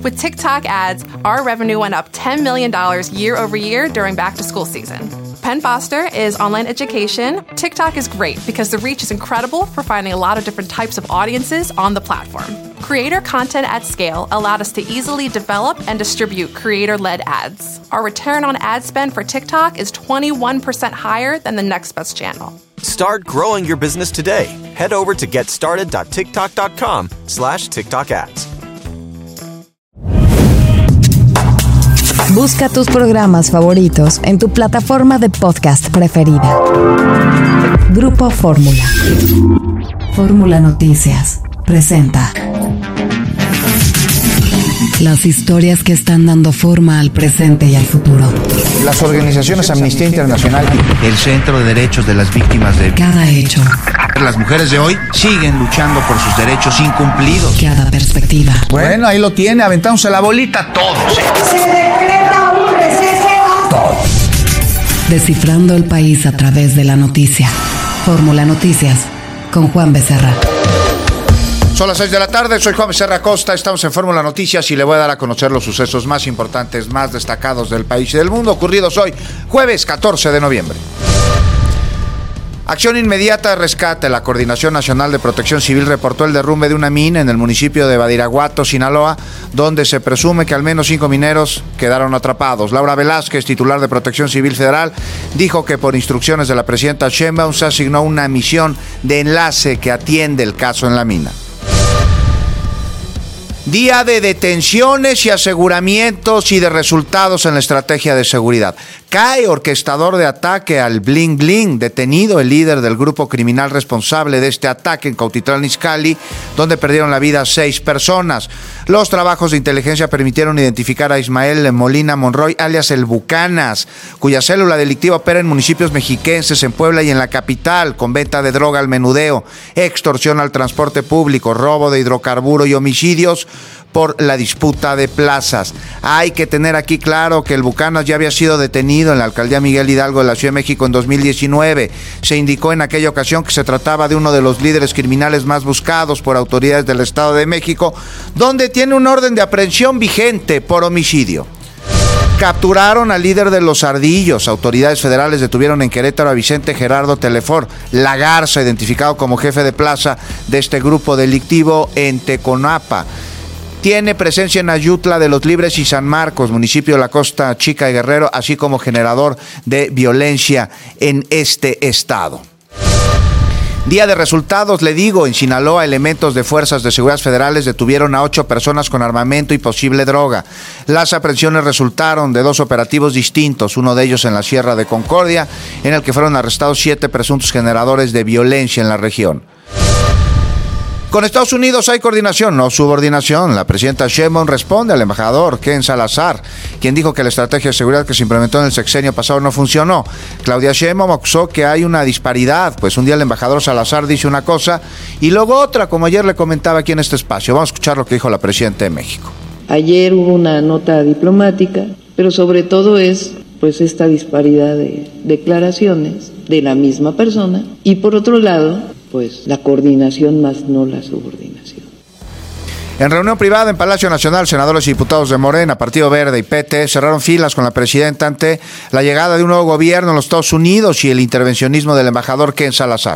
With TikTok ads, our revenue went up $10 million year over year during back-to-school season. Penn Foster is online education. TikTok is great because the reach is incredible for finding a lot of different types of audiences on the platform. Creator content at scale allowed us to easily develop and distribute creator-led ads. Our return on ad spend for TikTok is 21% higher than the next best channel. Start growing your business today. Head over to getstarted.tiktok.com/TikTok ads. Busca tus programas favoritos en tu plataforma de podcast preferida. Grupo Fórmula. Fórmula Noticias presenta las historias que están dando forma al presente y al futuro. Las organizaciones Amnistía Internacional, el Centro de Derechos de las Víctimas de cada hecho. Las mujeres de hoy siguen luchando por sus derechos incumplidos. Cada perspectiva. Bueno, ahí lo tiene, aventándose la bolita todos. Se decreta un receso. Todos. Descifrando el país a través de la noticia. Fórmula Noticias con Juan Becerra. Son las 6 de la tarde, soy Juan Becerra Acosta, estamos en Fórmula Noticias y le voy a dar a conocer los sucesos más importantes, más destacados del país y del mundo, ocurridos hoy, jueves 14 de noviembre. Acción inmediata de rescate. La Coordinación Nacional de Protección Civil reportó el derrumbe de una mina en el municipio de Badiraguato, Sinaloa, donde se presume que al menos 5 mineros quedaron atrapados. Laura Velázquez, titular de Protección Civil Federal, dijo que por instrucciones de la presidenta Sheinbaum se asignó una misión de enlace que atiende el caso en la mina. Día de detenciones y aseguramientos y de resultados en la estrategia de seguridad. Cae orquestador de ataque al Bling Bling, detenido el líder del grupo criminal responsable de este ataque en Cuautitlán Izcalli, donde perdieron la vida 6 personas. Los trabajos de inteligencia permitieron identificar a Ismael Molina Monroy, alias El Bucanas, cuya célula delictiva opera en municipios mexiquenses, en Puebla y en la capital, con venta de droga al menudeo, extorsión al transporte público, robo de hidrocarburo y homicidios por la disputa de plazas. Hay que tener aquí claro que el Bucanas ya había sido detenido en la alcaldía Miguel Hidalgo de la Ciudad de México en 2019. Se indicó en aquella ocasión que se trataba de uno de los líderes criminales más buscados por autoridades del Estado de México, donde tiene un orden de aprehensión vigente por homicidio. Capturaron al líder de los Ardillos. Autoridades federales detuvieron en Querétaro a Vicente Gerardo Telefort La Garza, identificado como jefe de plaza de este grupo delictivo en Teconapa. Tiene presencia en Ayutla de los Libres y San Marcos, municipio de la Costa Chica de Guerrero, así como generador de violencia en este estado. Día de resultados, le digo, en Sinaloa, elementos de fuerzas de seguridad federales detuvieron a 8 personas con armamento y posible droga. Las aprehensiones resultaron de 2 operativos distintos, uno de ellos en la Sierra de Concordia, en el que fueron arrestados 7 presuntos generadores de violencia en la región. Con Estados Unidos hay coordinación, no subordinación. La presidenta Sheinbaum responde al embajador Ken Salazar, quien dijo que la estrategia de seguridad que se implementó en el sexenio pasado no funcionó. Claudia Sheinbaum acusó que hay una disparidad, pues un día el embajador Salazar dice una cosa y luego otra, como ayer le comentaba aquí en este espacio. Vamos a escuchar lo que dijo la presidenta de México. Ayer hubo una nota diplomática, pero sobre todo es pues esta disparidad de declaraciones de la misma persona y por otro lado pues la coordinación más no la subordinación. En reunión privada en Palacio Nacional, senadores y diputados de Morena, Partido Verde y PT cerraron filas con la presidenta ante la llegada de un nuevo gobierno en los Estados Unidos y el intervencionismo del embajador Ken Salazar.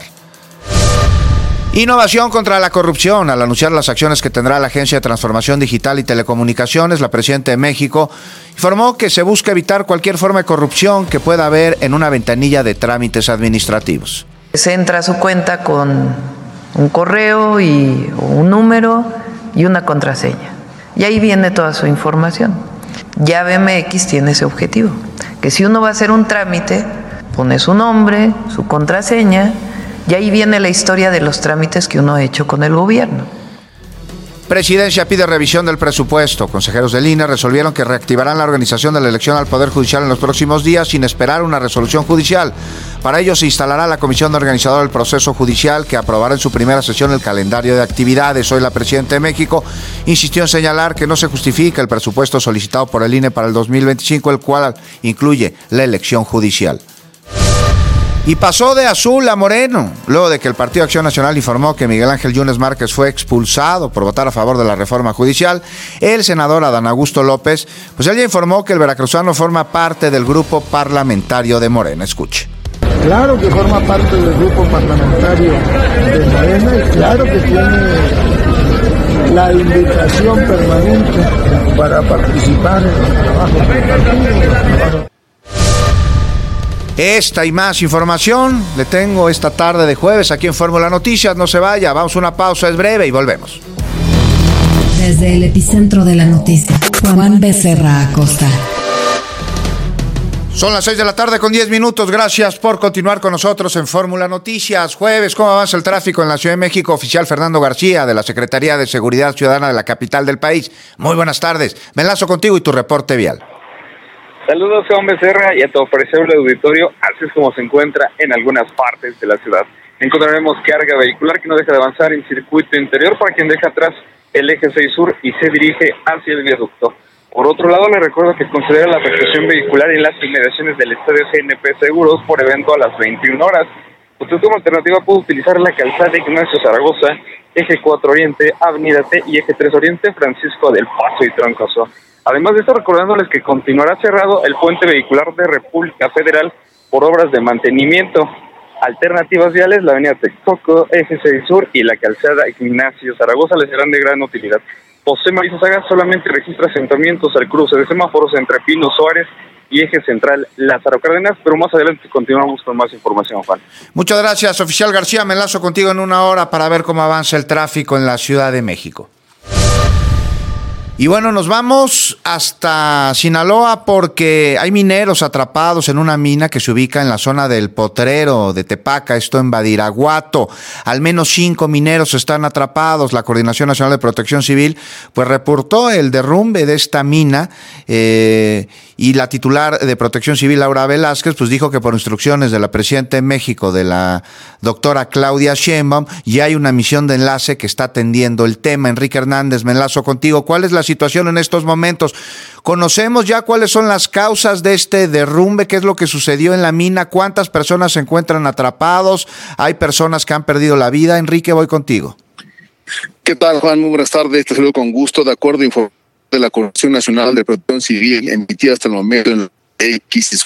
Innovación contra la corrupción. Al anunciar las acciones que tendrá la Agencia de Transformación Digital y Telecomunicaciones, la presidenta de México informó que se busca evitar cualquier forma de corrupción que pueda haber en una ventanilla de trámites administrativos. Se entra a su cuenta con un correo y un número y una contraseña. Y ahí viene toda su información. Ya BMX tiene ese objetivo, que si uno va a hacer un trámite, pone su nombre, su contraseña, y ahí viene la historia de los trámites que uno ha hecho con el gobierno. Presidencia pide revisión del presupuesto. Consejeros del INE resolvieron que reactivarán la organización de la elección al Poder Judicial en los próximos días sin esperar una resolución judicial. Para ello se instalará la comisión organizadora del proceso judicial que aprobará en su primera sesión el calendario de actividades. Hoy la presidenta de México insistió en señalar que no se justifica el presupuesto solicitado por el INE para el 2025, el cual incluye la elección judicial. Y pasó de azul a moreno, luego de que el Partido Acción Nacional informó que Miguel Ángel Yunes Márquez fue expulsado por votar a favor de la reforma judicial. El senador Adán Augusto López, pues él ya informó que el veracruzano forma parte del grupo parlamentario de Morena. Escuche. Claro que forma parte del grupo parlamentario de Morena y claro que tiene la invitación permanente para participar en los trabajos del partido. Esta y más información le tengo esta tarde de jueves aquí en Fórmula Noticias. No se vaya, vamos a una pausa, es breve y volvemos. Desde el epicentro de la noticia, Juan Becerra Acosta. Son las 6 de la tarde con 10 minutos. Gracias por continuar con nosotros en Fórmula Noticias. Jueves, ¿cómo avanza el tráfico en la Ciudad de México? Oficial Fernando García, de la Secretaría de Seguridad Ciudadana de la capital del país. Muy buenas tardes. Me enlazo contigo y tu reporte vial. Saludos, Juan Becerra, y a tu apreciable auditorio. Así es como se encuentra en algunas partes de la ciudad. Encontraremos carga vehicular que no deja de avanzar en circuito interior para quien deja atrás el eje 6 sur y se dirige hacia el viaducto. Por otro lado, le recuerdo que considera la afectación vehicular en las inmediaciones del estadio GNP Seguros por evento a las 21 horas. Usted como alternativa puede utilizar la calzada Ignacio Zaragoza, eje 4 Oriente, avenida T y eje 3 Oriente, Francisco del Paso y Troncoso. Además de esto, recordándoles que continuará cerrado el puente vehicular de República Federal por obras de mantenimiento. Alternativas viales, la avenida Texcoco, eje 6 Sur y la calzada Ignacio Zaragoza les serán de gran utilidad. José Marisa Saga solamente registra asentamientos al cruce de semáforos entre Pino Suárez y eje central Lázaro Cárdenas, pero más adelante continuamos con más información, Juan. Muchas gracias, oficial García. Me enlazo contigo en una hora para ver cómo avanza el tráfico en la Ciudad de México. Y bueno, nos vamos hasta Sinaloa porque hay mineros atrapados en una mina que se ubica en la zona del Potrero de Tepaca, esto en Badiraguato. Al menos 5 mineros están atrapados. La Coordinación Nacional de Protección Civil pues reportó el derrumbe de esta mina y la titular de Protección Civil, Laura Velázquez, pues dijo que por instrucciones de la presidenta de México, de la doctora Claudia Sheinbaum, ya hay una misión de enlace que está atendiendo el tema. Enrique Hernández, me enlazo contigo. ¿Cuál es la situación en estos momentos? ¿Conocemos ya cuáles son las causas de este derrumbe? ¿Qué es lo que sucedió en la mina? ¿Cuántas personas se encuentran atrapados? ¿Hay personas que han perdido la vida? Enrique, voy contigo. ¿Qué tal, Juan? Muy buenas tardes. Te saludo con gusto. De acuerdo a información de la Coordinación Nacional de Protección Civil emitida hasta el momento en X.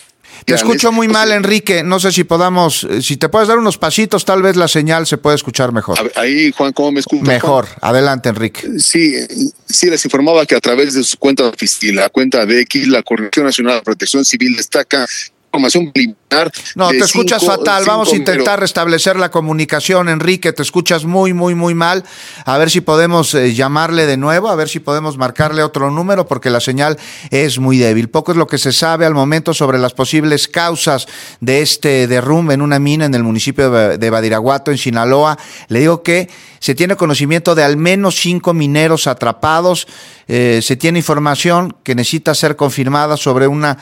Te escucho muy mal, Enrique. No sé si podamos, si te puedes dar unos pasitos, tal vez la señal se puede escuchar mejor. Ahí, Juan, ¿cómo me escuchas? Mejor. Juan? Adelante, Enrique. Sí, les informaba que a través de su cuenta oficial, la cuenta de X, la Coordinación Nacional de Protección Civil destaca información preliminar. No, te escuchas fatal. Vamos a intentar restablecer la comunicación, Enrique. Te escuchas muy mal. A ver si podemos llamarle de nuevo, a ver si podemos marcarle otro número, porque la señal es muy débil. Poco es lo que se sabe al momento sobre las posibles causas de este derrumbe en una mina en el municipio de Badiraguato, en Sinaloa. Le digo que se tiene conocimiento de al menos 5 mineros atrapados. Se tiene información que necesita ser confirmada sobre una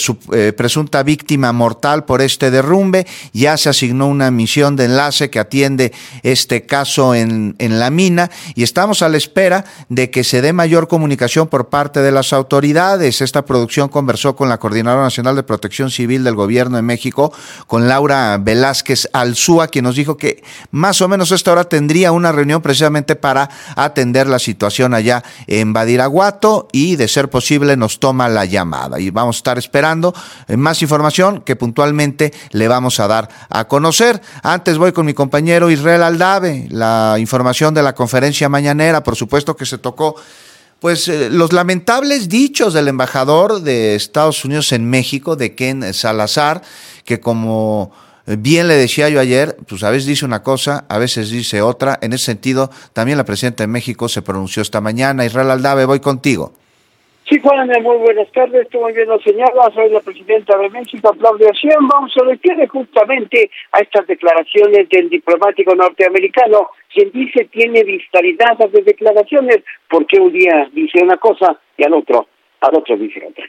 presunta víctima mortal por este derrumbe. Ya se asignó una misión de enlace que atiende este caso en la mina y estamos a la espera de que se dé mayor comunicación por parte de las autoridades. Esta producción conversó con la Coordinadora Nacional de Protección Civil del Gobierno de México, con Laura Velázquez Alzúa, quien nos dijo que más o menos a esta hora tendría una reunión precisamente para atender la situación allá en Badiraguato y de ser posible nos toma la llamada y vamos a estar esperando más información que puntualmente le vamos a dar a conocer. Antes voy con mi compañero Israel Aldave, la información de la conferencia mañanera. Por supuesto que se tocó pues los lamentables dichos del embajador de Estados Unidos en México, de Ken Salazar, que como bien le decía yo ayer, pues a veces dice una cosa, a veces dice otra. En ese sentido, también la presidenta de México se pronunció esta mañana. Israel Aldave, voy contigo. Sí, Juan, muy buenas tardes. Tú muy bien lo señalas, soy la presidenta de México, Claudia Sheinbaum, se refiere justamente a estas declaraciones del diplomático norteamericano, quien dice tiene disparidad de declaraciones, porque un día dice una cosa y al otro dice otra.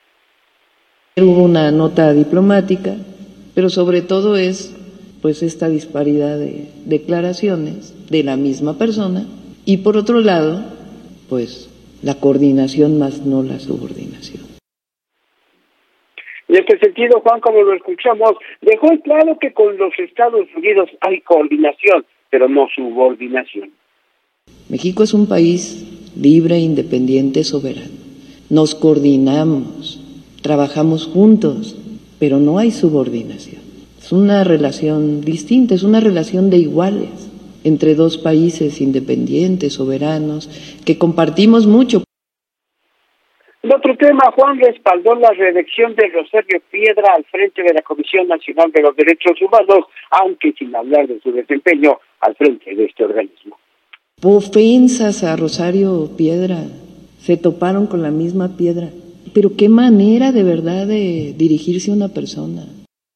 Hubo una nota diplomática, pero sobre todo es pues esta disparidad de declaraciones de la misma persona y por otro lado, pues la coordinación más no la subordinación. En este sentido, Juan, como lo escuchamos, dejó en claro que con los Estados Unidos hay coordinación, pero no subordinación. México es un país libre, independiente, soberano. Nos coordinamos, trabajamos juntos, pero no hay subordinación. Es una relación distinta, es una relación de iguales entre dos países independientes, soberanos, que compartimos mucho. En otro tema, Juan respaldó la reelección de Rosario Piedra al frente de la Comisión Nacional de los Derechos Humanos, aunque sin hablar de su desempeño al frente de este organismo. Ofensas a Rosario Piedra, se toparon con la misma piedra. Pero qué manera de verdad de dirigirse a una persona.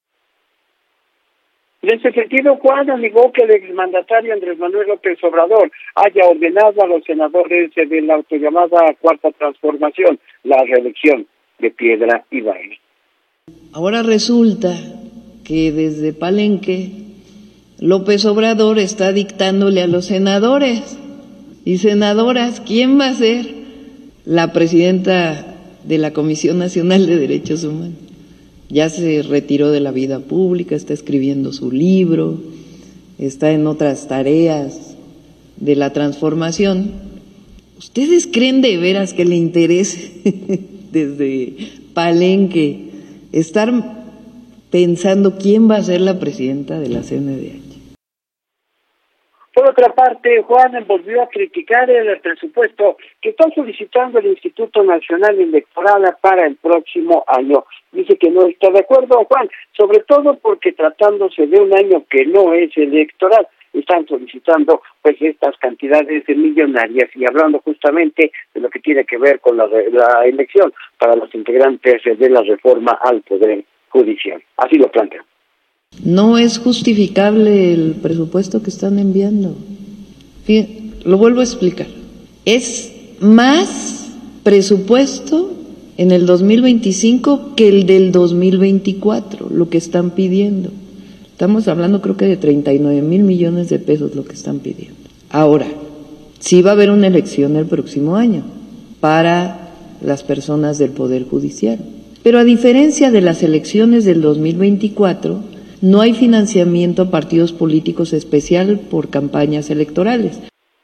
En ese sentido, Juan negó que el exmandatario Andrés Manuel López Obrador haya ordenado a los senadores de la autollamada Cuarta Transformación la reelección de Piedra Ibarra. Ahora resulta que desde Palenque López Obrador está dictándole a los senadores y senadoras quién va a ser la presidenta de la Comisión Nacional de Derechos Humanos. Ya se retiró de la vida pública, está escribiendo su libro, está en otras tareas de la transformación. ¿Ustedes creen de veras que le interese desde Palenque estar pensando quién va a ser la presidenta de la CNDH? Por otra parte, Juan volvió a criticar el presupuesto que está solicitando el Instituto Nacional Electoral para el próximo año. Dice que no está de acuerdo, Juan, sobre todo porque tratándose de un año que no es electoral, están solicitando pues estas cantidades de millonarias y hablando justamente de lo que tiene que ver con la elección para los integrantes de la reforma al Poder Judicial. Así lo plantean. No es justificable el presupuesto que están enviando. Fíjense, lo vuelvo a explicar. Es más presupuesto en el 2025 que el del 2024, lo que están pidiendo. Estamos hablando creo que de 39,000 millones de pesos lo que están pidiendo. Ahora, sí va a haber una elección el próximo año para las personas del Poder Judicial. Pero a diferencia de las elecciones del 2024, no hay financiamiento a partidos políticos especial por campañas electorales.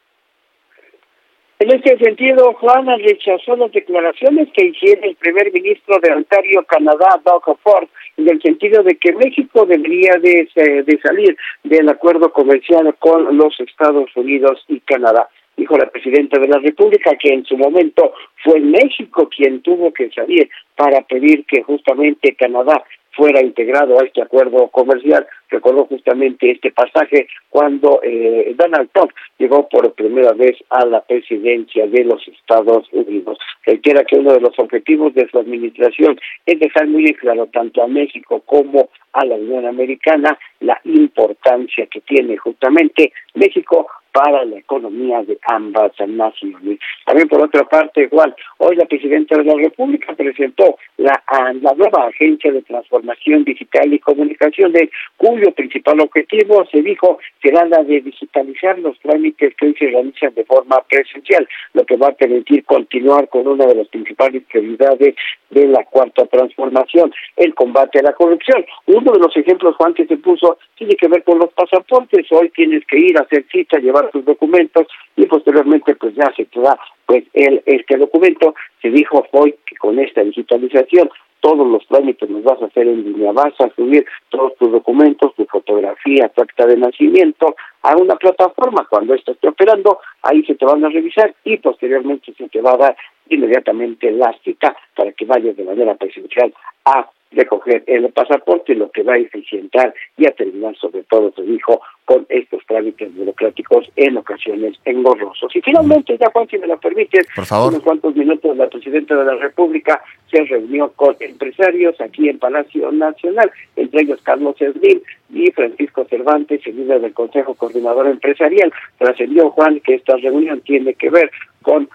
En este sentido, Juana rechazó las declaraciones que hiciera el primer ministro de Ontario, Canadá, Doug Ford, en el sentido de que México debería de salir del acuerdo comercial con los Estados Unidos y Canadá. Dijo la presidenta de la República que en su momento fue México quien tuvo que salir para pedir que justamente Canadá fuera integrado a este acuerdo comercial. Recordó justamente este pasaje cuando Donald Trump llegó por primera vez a la presidencia de los Estados Unidos. Reitera que uno de los objetivos de su administración es dejar muy en claro tanto a México como a la Unión Americana la importancia que tiene justamente México para la economía de ambas naciones. También por otra parte, Juan, hoy la presidenta de la República presentó la nueva Agencia de Transformación Digital y Comunicaciones, cuyo principal objetivo, se dijo, será la de digitalizar los trámites que hoy se realizan de forma presencial, lo que va a permitir continuar con una de las principales prioridades de la Cuarta Transformación, el combate a la corrupción. Uno de los ejemplos, Juan, que se puso tiene que ver con los pasaportes. Hoy tienes que ir a hacer cita, llevar tus documentos y posteriormente pues ya se te da pues este documento. Se dijo hoy que con esta digitalización todos los trámites los vas a hacer en línea, vas a subir todos tus documentos, tu fotografía, tu acta de nacimiento a una plataforma. Cuando esto esté operando, ahí se te van a revisar y posteriormente se te va a dar inmediatamente la cita para que vayas de manera presencial a recoger el pasaporte, lo que va a eficientar y a terminar sobre todo, se dijo, con estos trámites burocráticos en ocasiones engorrosos. Y finalmente, ya Juan, si me lo permites, por favor, unos cuantos minutos, la presidenta de la República se reunió con empresarios aquí en Palacio Nacional, entre ellos Carlos Slim y Francisco Cervantes, el líder del Consejo Coordinador Empresarial. Trascendió, Juan, que esta reunión tiene que ver con,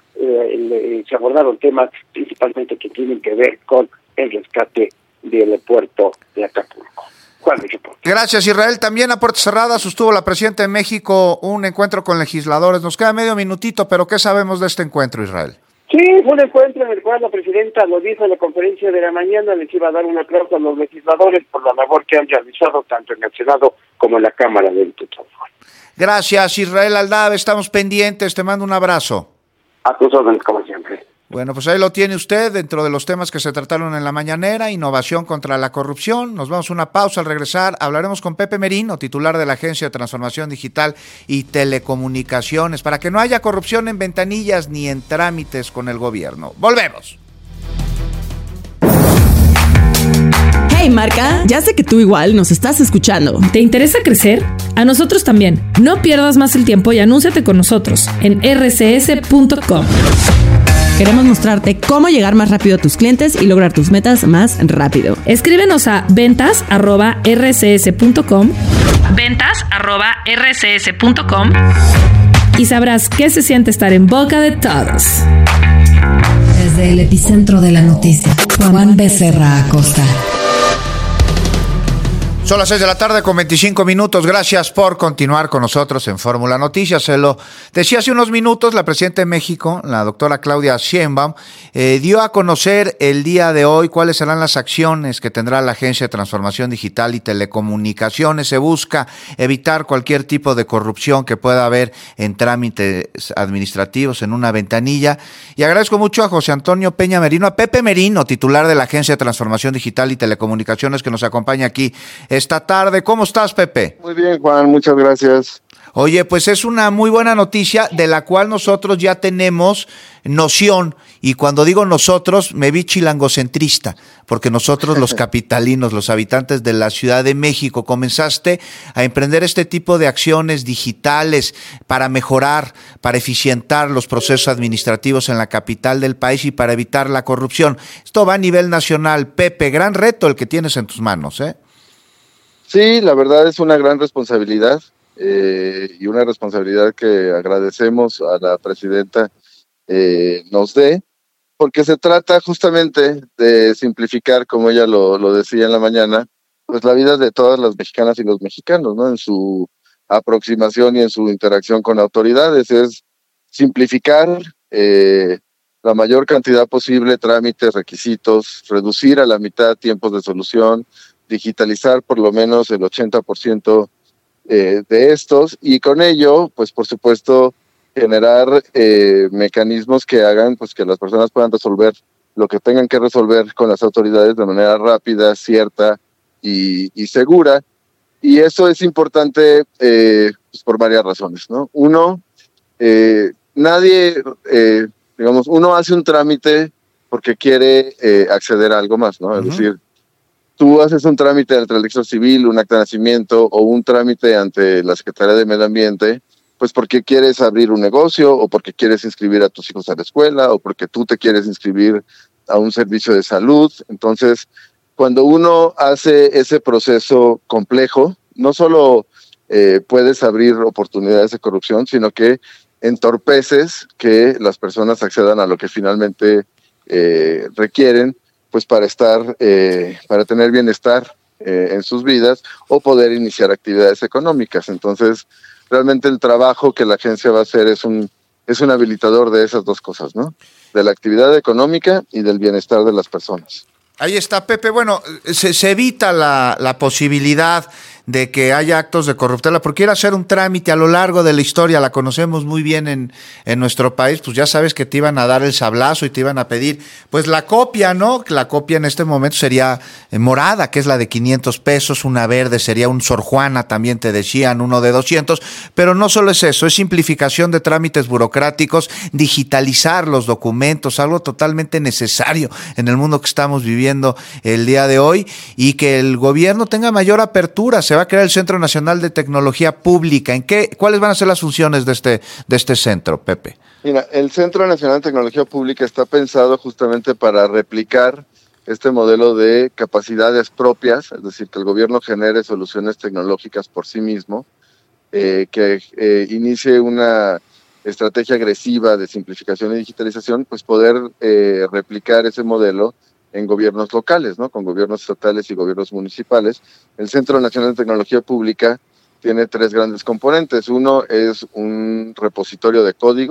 se abordaron temas principalmente que tienen que ver con el rescate del puerto de Acapulco. Gracias, Israel. También a puertas cerradas sostuvo la presidenta de México un encuentro con legisladores. Nos queda medio minutito, pero ¿qué sabemos de este encuentro, Israel? Sí, fue un encuentro en el cual la presidenta lo dijo en la conferencia de la mañana, les iba a dar un aplauso a los legisladores por la labor que han realizado tanto en el Senado como en la Cámara de Diputados. Gracias, Israel Aldave, estamos pendientes, te mando un abrazo. A tus órdenes, como siempre. Bueno, pues ahí lo tiene usted dentro de los temas que se trataron en la mañanera, innovación contra la corrupción. Nos vamos a una pausa. Al regresar hablaremos con Pepe Merino, titular de la Agencia de Transformación Digital y Telecomunicaciones, para que no haya corrupción en ventanillas ni en trámites con el gobierno. Volvemos. Hey Marca, ya sé que tú igual nos estás escuchando. ¿Te interesa crecer? A nosotros también. No pierdas más el tiempo y anúnciate con nosotros en rcs.com. Queremos mostrarte cómo llegar más rápido a tus clientes y lograr tus metas más rápido. Escríbenos a ventas@rcs.com ventas@rcs.com y sabrás qué se siente estar en boca de todos. Desde el epicentro de la noticia, Juan Becerra Acosta. Son las 6 de la tarde con 25 minutos. Gracias por continuar con nosotros en Fórmula Noticias. Se lo decía hace unos minutos, la presidenta de México, la doctora Claudia Sheinbaum, dio a conocer el día de hoy cuáles serán las acciones que tendrá la Agencia de Transformación Digital y Telecomunicaciones. Se busca evitar cualquier tipo de corrupción que pueda haber en trámites administrativos en una ventanilla. Y agradezco mucho a José Antonio Peña Merino, a Pepe Merino, titular de la Agencia de Transformación Digital y Telecomunicaciones, que nos acompaña aquí esta tarde. ¿Cómo estás, Pepe? Muy bien, Juan, muchas gracias. Oye, pues es una muy buena noticia de la cual nosotros ya tenemos noción, y cuando digo nosotros me vi chilangocentrista, porque nosotros los capitalinos, los habitantes de la Ciudad de México, comenzaste a emprender este tipo de acciones digitales para mejorar, para eficientar los procesos administrativos en la capital del país y para evitar la corrupción. Esto va a nivel nacional. Pepe, gran reto el que tienes en tus manos, ¿eh? Sí, la verdad es una gran responsabilidad y una responsabilidad que agradecemos a la presidenta nos dé, porque se trata justamente de simplificar, como ella lo decía en la mañana, pues la vida de todas las mexicanas y los mexicanos, ¿no? En su aproximación y en su interacción con autoridades, es simplificar la mayor cantidad posible trámites, requisitos, reducir a la mitad tiempos de solución, digitalizar por lo menos el 80% de estos, y con ello, pues por supuesto, generar mecanismos que hagan pues que las personas puedan resolver lo que tengan que resolver con las autoridades de manera rápida, cierta y segura. Y eso es importante pues por varias razones, ¿no? Uno, uno hace un trámite porque quiere acceder a algo más, ¿no? Es decir, tú haces un trámite ante el registro civil, un acta de nacimiento o un trámite ante la Secretaría de Medio Ambiente, pues porque quieres abrir un negocio o porque quieres inscribir a tus hijos a la escuela o porque tú te quieres inscribir a un servicio de salud. Entonces, cuando uno hace ese proceso complejo, no solo puedes abrir oportunidades de corrupción, sino que entorpeces que las personas accedan a lo que finalmente requieren, pues para tener bienestar en sus vidas o poder iniciar actividades económicas. Entonces, realmente el trabajo que la agencia va a hacer es un habilitador de esas dos cosas, ¿no? De la actividad económica y del bienestar de las personas. Ahí está, Pepe. Bueno, se evita la posibilidad de que haya actos de corruptela, porque ir a hacer un trámite a lo largo de la historia, la conocemos muy bien en nuestro país, pues ya sabes que te iban a dar el sablazo y te iban a pedir, pues la copia, ¿no? La copia en este momento sería morada, que es la de 500 pesos, una verde sería un Sor Juana, también te decían, uno de 200, pero no solo es eso, es simplificación de trámites burocráticos, digitalizar los documentos, algo totalmente necesario en el mundo que estamos viviendo el día de hoy, y que el gobierno tenga mayor apertura. Se va a crear el Centro Nacional de Tecnología Pública. ¿Cuáles van a ser las funciones de este centro, Pepe? Mira, el Centro Nacional de Tecnología Pública está pensado justamente para replicar este modelo de capacidades propias, es decir, que el gobierno genere soluciones tecnológicas por sí mismo, que inicie una estrategia agresiva de simplificación y digitalización, pues poder replicar ese modelo en gobiernos locales, ¿no? Con gobiernos estatales y gobiernos municipales. El Centro Nacional de Tecnología Pública tiene tres grandes componentes. Uno es un repositorio de código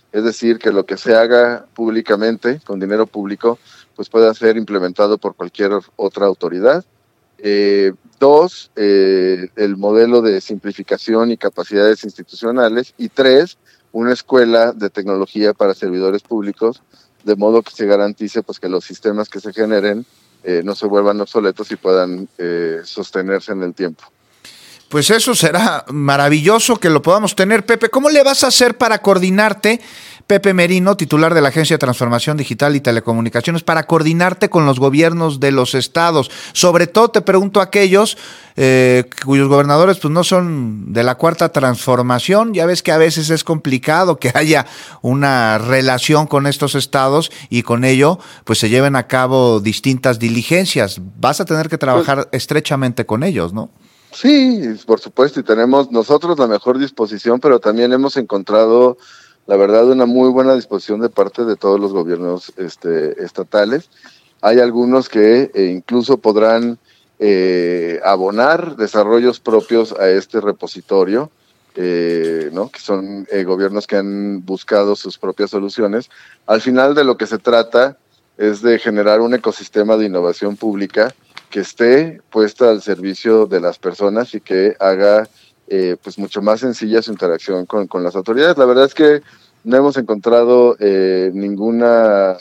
es decir, que lo que se haga públicamente, con dinero público, pues pueda ser implementado por cualquier otra autoridad. 2, el modelo de simplificación y capacidades institucionales. Y 3, una escuela de tecnología para servidores públicos, de modo que se garantice pues que los sistemas que se generen no se vuelvan obsoletos y puedan sostenerse en el tiempo. Pues eso será maravilloso que lo podamos tener, Pepe. ¿Cómo le vas a hacer para coordinarte, Pepe Merino, titular de la Agencia de Transformación Digital y Telecomunicaciones, para coordinarte con los gobiernos de los estados? Sobre todo te pregunto a aquellos cuyos gobernadores pues no son de la Cuarta Transformación. Ya ves que a veces es complicado que haya una relación con estos estados y con ello pues se lleven a cabo distintas diligencias. Vas a tener que trabajar estrechamente con ellos, ¿no? Sí, por supuesto, y tenemos nosotros la mejor disposición, pero también hemos encontrado, la verdad, una muy buena disposición de parte de todos los gobiernos estatales. Hay algunos que incluso podrán abonar desarrollos propios a este repositorio, ¿no? Que son gobiernos que han buscado sus propias soluciones. Al final de lo que se trata es de generar un ecosistema de innovación pública que esté puesta al servicio de las personas y que haga pues mucho más sencilla su interacción con las autoridades. La verdad es que no hemos encontrado ninguna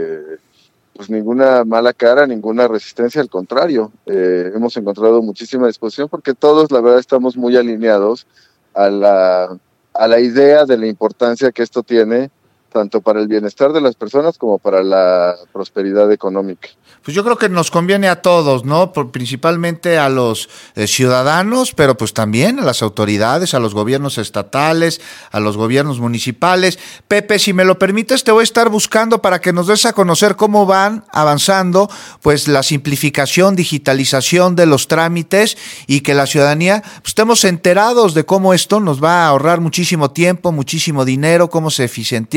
mala cara, ninguna resistencia, al contrario, hemos encontrado muchísima disposición porque todos, la verdad, estamos muy alineados a la idea de la importancia que esto tiene tanto para el bienestar de las personas como para la prosperidad económica. Pues yo creo que nos conviene a todos, ¿no? Principalmente a los ciudadanos, pero pues también a las autoridades, a los gobiernos estatales, a los gobiernos municipales. Pepe, si me lo permites, te voy a estar buscando para que nos des a conocer cómo van avanzando pues la simplificación, digitalización de los trámites y que la ciudadanía pues, estemos enterados de cómo esto nos va a ahorrar muchísimo tiempo, muchísimo dinero, cómo se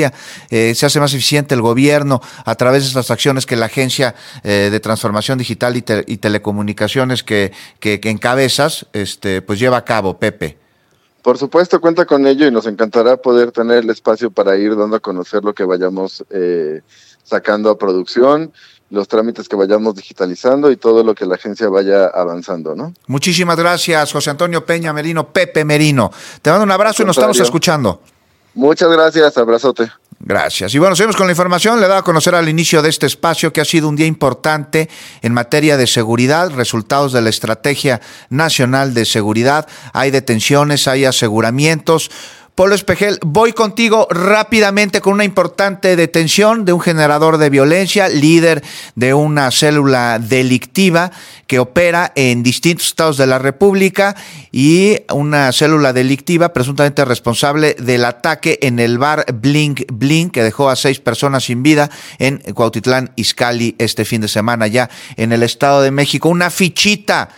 se hace más eficiente el gobierno a través de estas acciones que la Agencia de Transformación Digital y Telecomunicaciones que encabezas, pues lleva a cabo, Pepe. Por supuesto, cuenta con ello y nos encantará poder tener el espacio para ir dando a conocer lo que vayamos sacando a producción, los trámites que vayamos digitalizando y todo lo que la agencia vaya avanzando, ¿no? Muchísimas gracias, José Antonio Peña Merino, Pepe Merino. Te mando un abrazo y nos estamos escuchando. Muchas gracias, abrazote. Gracias. Y bueno, seguimos con la información. Le daba a conocer al inicio de este espacio que ha sido un día importante en materia de seguridad, resultados de la Estrategia Nacional de Seguridad. Hay detenciones, hay aseguramientos. Polo Espejel, voy contigo rápidamente con una importante detención de un generador de violencia, líder de una célula delictiva que opera en distintos estados de la República y una célula delictiva presuntamente responsable del ataque en el bar Blink Blink que dejó a 6 personas sin vida en Cuautitlán Izcalli este fin de semana ya en el Estado de México. Una fichita,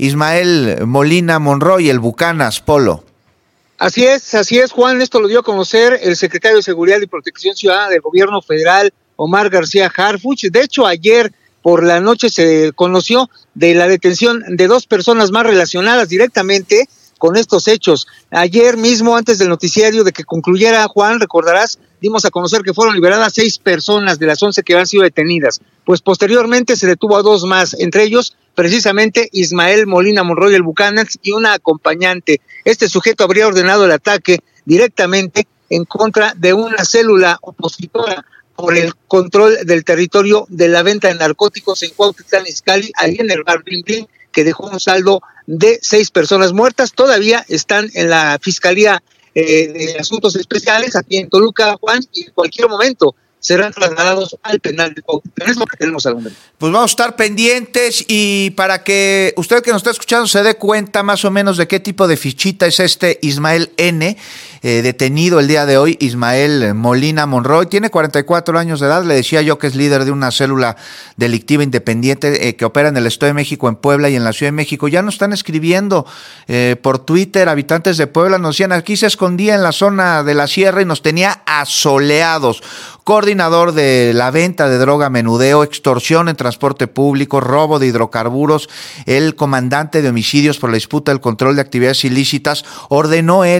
Ismael Molina Monroy, el Bucanas, Polo. Así es, Juan. Esto lo dio a conocer el secretario de Seguridad y Protección Ciudadana del Gobierno Federal, Omar García Harfuch. De hecho, ayer por la noche se conoció de la detención de 2 personas más relacionadas directamente con estos hechos. Ayer mismo, antes del noticiario de que concluyera, Juan, recordarás, dimos a conocer que fueron liberadas 6 personas de las 11 que habían sido detenidas. Pues posteriormente se detuvo a 2 más, entre ellos precisamente Ismael Molina Monroy, el Bucanas, y una acompañante. Este sujeto habría ordenado el ataque directamente en contra de una célula opositora por el control del territorio de la venta de narcóticos en Cuautitlán Izcalli, ahí en el bar Blink Blink, que dejó un saldo de 6 personas muertas. Todavía están en la Fiscalía de Asuntos Especiales aquí en Toluca, Juan, y en cualquier momento serán trasladados al penal de Cuautitlán. Es lo que tenemos al momento. Pues vamos a estar pendientes y para que usted que nos está escuchando se dé cuenta más o menos de qué tipo de fichita es este Ismael N., detenido el día de hoy, Ismael Molina Monroy, tiene 44 años de edad, le decía yo que es líder de una célula delictiva independiente que opera en el Estado de México, en Puebla y en la Ciudad de México. Ya nos están escribiendo por Twitter, habitantes de Puebla nos decían, aquí se escondía en la zona de la sierra y nos tenía asoleados. Coordinador de la venta de droga, menudeo, extorsión en transporte público, robo de hidrocarburos, el comandante de homicidios por la disputa del control de actividades ilícitas, ordenó él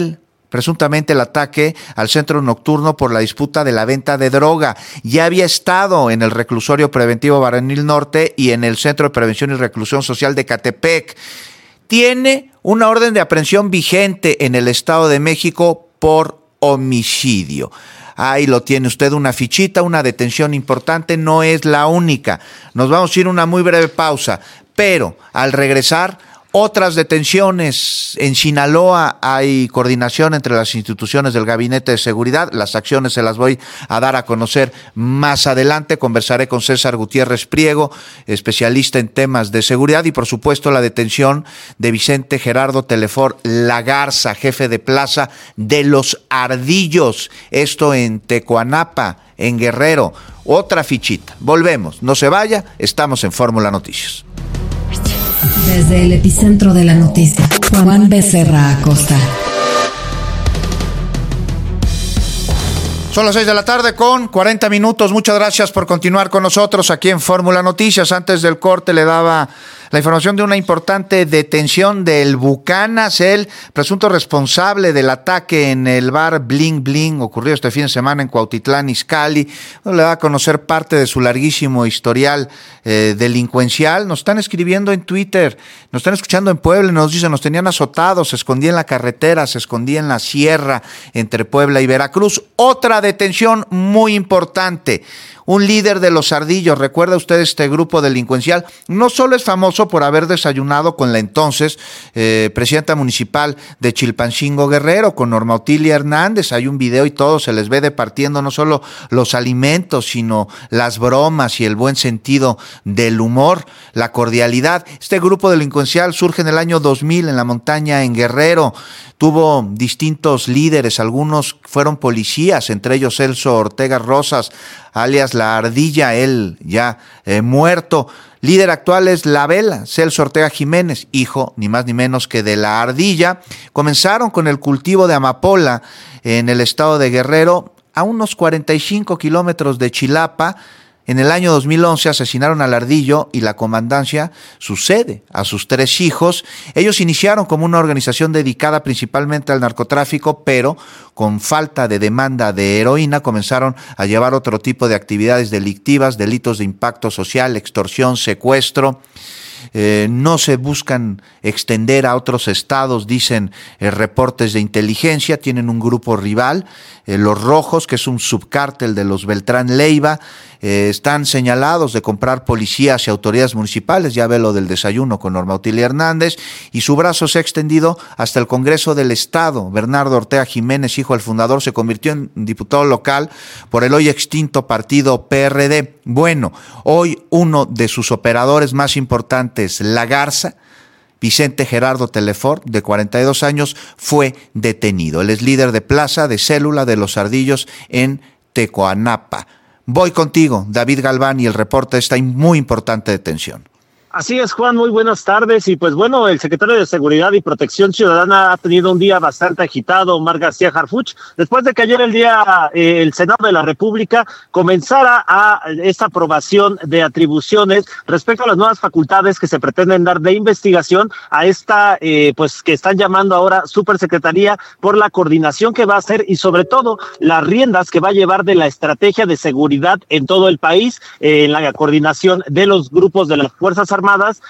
presuntamente el ataque al centro nocturno por la disputa de la venta de droga. Ya había estado en el reclusorio preventivo Varonil Norte y en el Centro de Prevención y Reclusión Social de Ecatepec. Tiene una orden de aprehensión vigente en el Estado de México por homicidio. Ahí lo tiene usted, una fichita, una detención importante, no es la única. Nos vamos a ir a una muy breve pausa, pero al regresar, otras detenciones. En Sinaloa hay coordinación entre las instituciones del Gabinete de Seguridad. Las acciones se las voy a dar a conocer más adelante. Conversaré con César Gutiérrez Priego, especialista en temas de seguridad, y por supuesto la detención de Vicente Gerardo Telefort La Garza, jefe de plaza de Los Ardillos, esto en Tecoanapa, en Guerrero. Otra fichita. Volvemos, no se vaya, estamos en Fórmula Noticias. Desde el epicentro de la noticia, Juan Becerra Acosta. Son las 6 de la tarde con 40 minutos. Muchas gracias por continuar con nosotros aquí en Fórmula Noticias. Antes del corte le daba la información de una importante detención del Bucanas, el presunto responsable del ataque en el bar Bling Bling ocurrido este fin de semana en Cuautitlán Izcalli. Le da a conocer parte de su larguísimo historial delincuencial. Nos están escribiendo en Twitter, nos están escuchando en Puebla y nos dicen, nos tenían azotados, se escondía en la carretera, se escondía en la sierra entre Puebla y Veracruz. Otra detención muy importante. Un líder de Los Ardillos, ¿recuerda usted este grupo delincuencial? No solo es famoso por haber desayunado con la entonces presidenta municipal de Chilpancingo Guerrero, con Norma Otilia Hernández. Hay un video y todo, se les ve departiendo no solo los alimentos, sino las bromas y el buen sentido del humor, la cordialidad. Este grupo delincuencial surge en el año 2000 en la montaña en Guerrero. Tuvo distintos líderes, algunos fueron policías, entre ellos Celso Ortega Rosas, alias La Ardilla, él ya muerto. Líder actual es La Vela, Celso Ortega Jiménez, hijo ni más ni menos que de La Ardilla. Comenzaron con el cultivo de amapola en el estado de Guerrero, a unos 45 kilómetros de Chilapa. En el año 2011 asesinaron al Ardillo y la comandancia sucede a sus 3 hijos. Ellos iniciaron como una organización dedicada principalmente al narcotráfico, pero con falta de demanda de heroína comenzaron a llevar otro tipo de actividades delictivas, delitos de impacto social, extorsión, secuestro. No se buscan extender a otros estados, dicen reportes de inteligencia. Tienen un grupo rival, Los Rojos, que es un subcártel de los Beltrán Leiva. Están señalados de comprar policías y autoridades municipales, ya ve lo del desayuno con Norma Otilia Hernández, y su brazo se ha extendido hasta el Congreso del Estado. Bernardo Ortega Jiménez, hijo del fundador, se convirtió en diputado local por el hoy extinto partido PRD. Bueno, hoy uno de sus operadores más importantes, La Garza, Vicente Gerardo Telefort, de 42 años, fue detenido. Él es líder de plaza de célula de Los Ardillos en Tecoanapa. Voy contigo, David Galván, y el reporte de esta muy importante detención. Así es, Juan, muy buenas tardes. Y pues bueno, el secretario de Seguridad y Protección Ciudadana ha tenido un día bastante agitado, Omar García Harfuch, después de que ayer el Senado de la República comenzara esta aprobación de atribuciones respecto a las nuevas facultades que se pretenden dar de investigación a esta, pues que están llamando ahora Supersecretaría, por la coordinación que va a hacer y sobre todo las riendas que va a llevar de la estrategia de seguridad en todo el país, en la coordinación de los grupos de las Fuerzas Armadas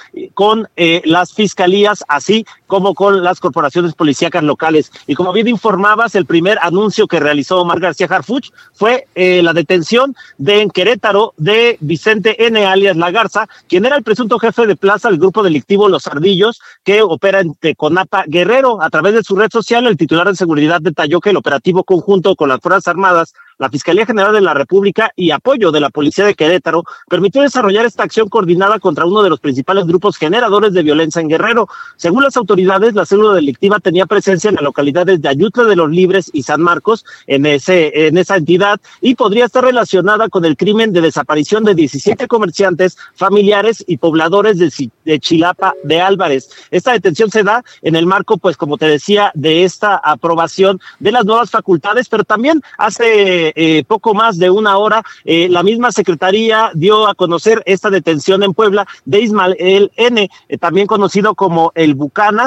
con las fiscalías, así como con las corporaciones policíacas locales. Y como bien informabas, el primer anuncio que realizó Omar García Harfuch fue la detención en Querétaro de Vicente N. alias La Garza, quien era el presunto jefe de plaza del grupo delictivo Los Ardillos, que opera en Teconapa, Guerrero. A través de su red social, el titular de seguridad detalló que el operativo conjunto con las Fuerzas Armadas, la Fiscalía General de la República y apoyo de la Policía de Querétaro permitió desarrollar esta acción coordinada contra uno de los principales grupos generadores de violencia en Guerrero. Según las autoridades, la célula delictiva tenía presencia en las localidades de Ayutla de los Libres y San Marcos, en esa entidad, y podría estar relacionada con el crimen de desaparición de 17 comerciantes, familiares y pobladores de Chilapa de Álvarez. Esta detención se da en el marco, pues como te decía, de esta aprobación de las nuevas facultades, pero también hace poco más de una hora, la misma Secretaría dio a conocer esta detención en Puebla de Ismael N., también conocido como el Bucanas,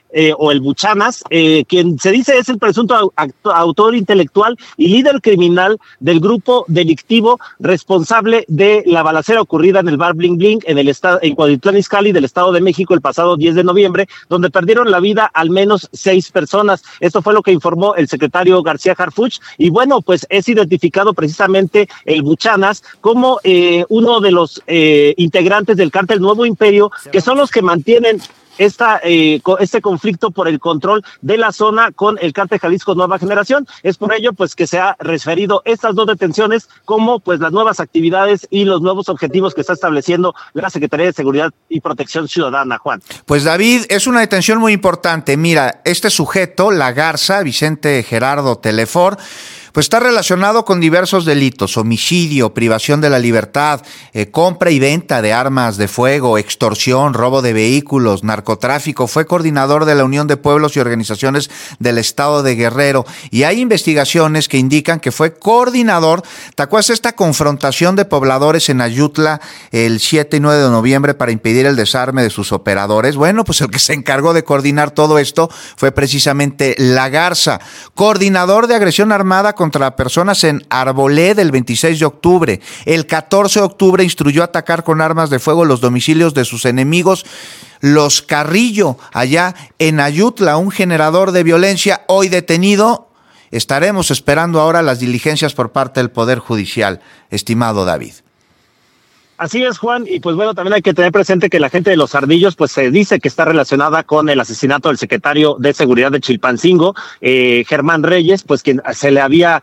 o el Buchanas, quien se dice es el presunto autor intelectual y líder criminal del grupo delictivo responsable de la balacera ocurrida en el bar Bling Bling en Cuautitlán Izcalli del Estado de México el pasado 10 de noviembre, donde perdieron la vida al menos 6 personas. Esto fue lo que informó el secretario García Harfuch, y bueno, pues es identificado precisamente el Buchanas como uno de los integrantes del cártel Nuevo Imperio, que son los que mantienen este conflicto por el control de la zona con el cártel Jalisco Nueva Generación. Es por ello pues que se ha referido estas 2 detenciones como pues las nuevas actividades y los nuevos objetivos que está estableciendo la Secretaría de Seguridad y Protección Ciudadana, Juan. Pues David, es una detención muy importante. Mira, este sujeto, La Garza, Vicente Gerardo Telefor, pues está relacionado con diversos delitos: homicidio, privación de la libertad, compra y venta de armas de fuego, extorsión, robo de vehículos, narcotráfico. Fue coordinador de la Unión de Pueblos y Organizaciones del Estado de Guerrero, y hay investigaciones que indican que fue coordinador. ¿Te acuerdas esta confrontación de pobladores en Ayutla el 7 y 9 de noviembre para impedir el desarme de sus operadores? Bueno, pues el que se encargó de coordinar todo esto fue precisamente La Garza, coordinador de agresión armada contra personas en Arbolé del 26 de octubre. El 14 de octubre instruyó atacar con armas de fuego los domicilios de sus enemigos, los Carrillo, allá en Ayutla, un generador de violencia, hoy detenido. Estaremos esperando ahora las diligencias por parte del Poder Judicial, estimado David. Así es, Juan, y pues bueno, también hay que tener presente que la gente de Los Ardillos pues se dice que está relacionada con el asesinato del secretario de Seguridad de Chilpancingo, Germán Reyes, pues quien se le había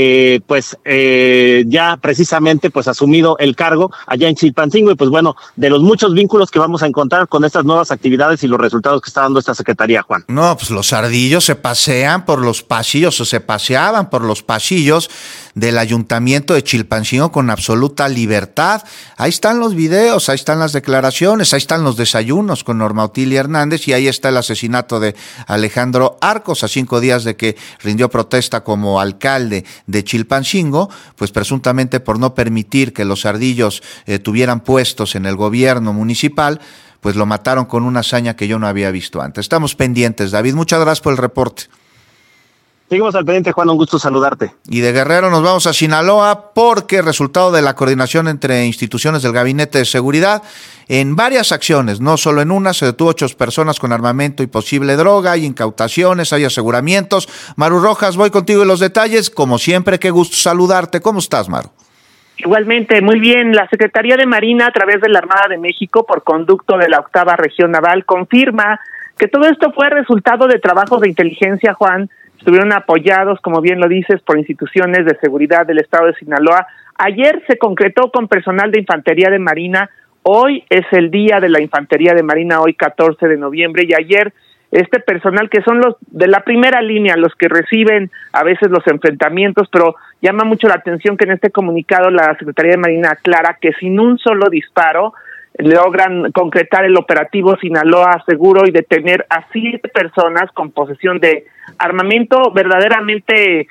ya precisamente pues asumido el cargo allá en Chilpancingo, y pues bueno, de los muchos vínculos que vamos a encontrar con estas nuevas actividades y los resultados que está dando esta secretaría, Juan. No, pues los Ardillos se pasean por los pasillos, o se paseaban por los pasillos del Ayuntamiento de Chilpancingo con absoluta libertad. Ahí están los videos, ahí están las declaraciones, ahí están los desayunos con Norma Otilia Hernández, y ahí está el asesinato de Alejandro Arcos a 5 días de que rindió protesta como alcalde de Chilpancingo, pues presuntamente por no permitir que los Ardillos tuvieran puestos en el gobierno municipal, pues lo mataron con una hazaña que yo no había visto antes. Estamos pendientes, David, muchas gracias por el reporte. Seguimos al pendiente, Juan, un gusto saludarte. Y de Guerrero nos vamos a Sinaloa, porque resultado de la coordinación entre instituciones del Gabinete de Seguridad en varias acciones, no solo en una, se detuvo 8 personas con armamento y posible droga, hay incautaciones, hay aseguramientos. Maru Rojas, voy contigo en los detalles. Como siempre, qué gusto saludarte. ¿Cómo estás, Maru? Igualmente, muy bien. La Secretaría de Marina, a través de la Armada de México, por conducto de la 8ª Región Naval, confirma que todo esto fue resultado de trabajos de inteligencia, Juan. Estuvieron apoyados, como bien lo dices, por instituciones de seguridad del estado de Sinaloa. Ayer se concretó con personal de Infantería de Marina. Hoy es el día de la Infantería de Marina, hoy 14 de noviembre, y ayer este personal, que son los de la primera línea, los que reciben a veces los enfrentamientos, pero llama mucho la atención que en este comunicado la Secretaría de Marina aclara que sin un solo disparo logran concretar el operativo Sinaloa Seguro y detener a 7 personas con posesión de armamento verdaderamente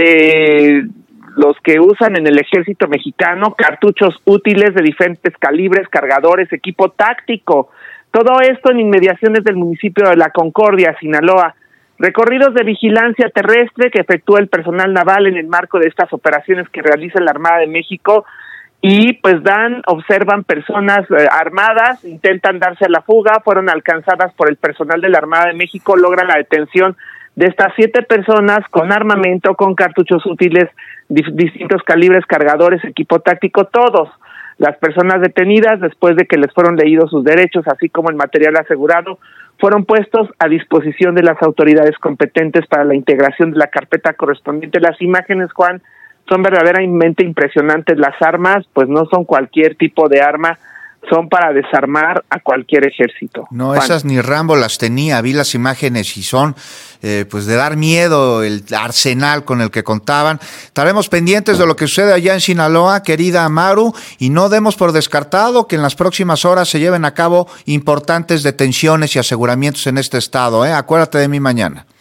de los que usan en el ejército mexicano, cartuchos útiles de diferentes calibres, cargadores, equipo táctico. Todo esto en inmediaciones del municipio de La Concordia, Sinaloa. Recorridos de vigilancia terrestre que efectúa el personal naval en el marco de estas operaciones que realiza la Armada de México, y pues observan personas armadas, intentan darse a la fuga, fueron alcanzadas por el personal de la Armada de México, logran la detención de estas 7 personas con armamento, con cartuchos útiles, distintos calibres, cargadores, equipo táctico, todos. Las personas detenidas, después de que les fueron leídos sus derechos, así como el material asegurado, fueron puestos a disposición de las autoridades competentes para la integración de la carpeta correspondiente. Las imágenes, Juan, son verdaderamente impresionantes. Las armas, pues no son cualquier tipo de arma, son para desarmar a cualquier ejército. No, Juan. Esas ni Rambo las tenía, vi las imágenes y son pues de dar miedo el arsenal con el que contaban. Estaremos pendientes de lo que sucede allá en Sinaloa, querida Maru, y no demos por descartado que en las próximas horas se lleven a cabo importantes detenciones y aseguramientos en este estado. Acuérdate de mí mañana.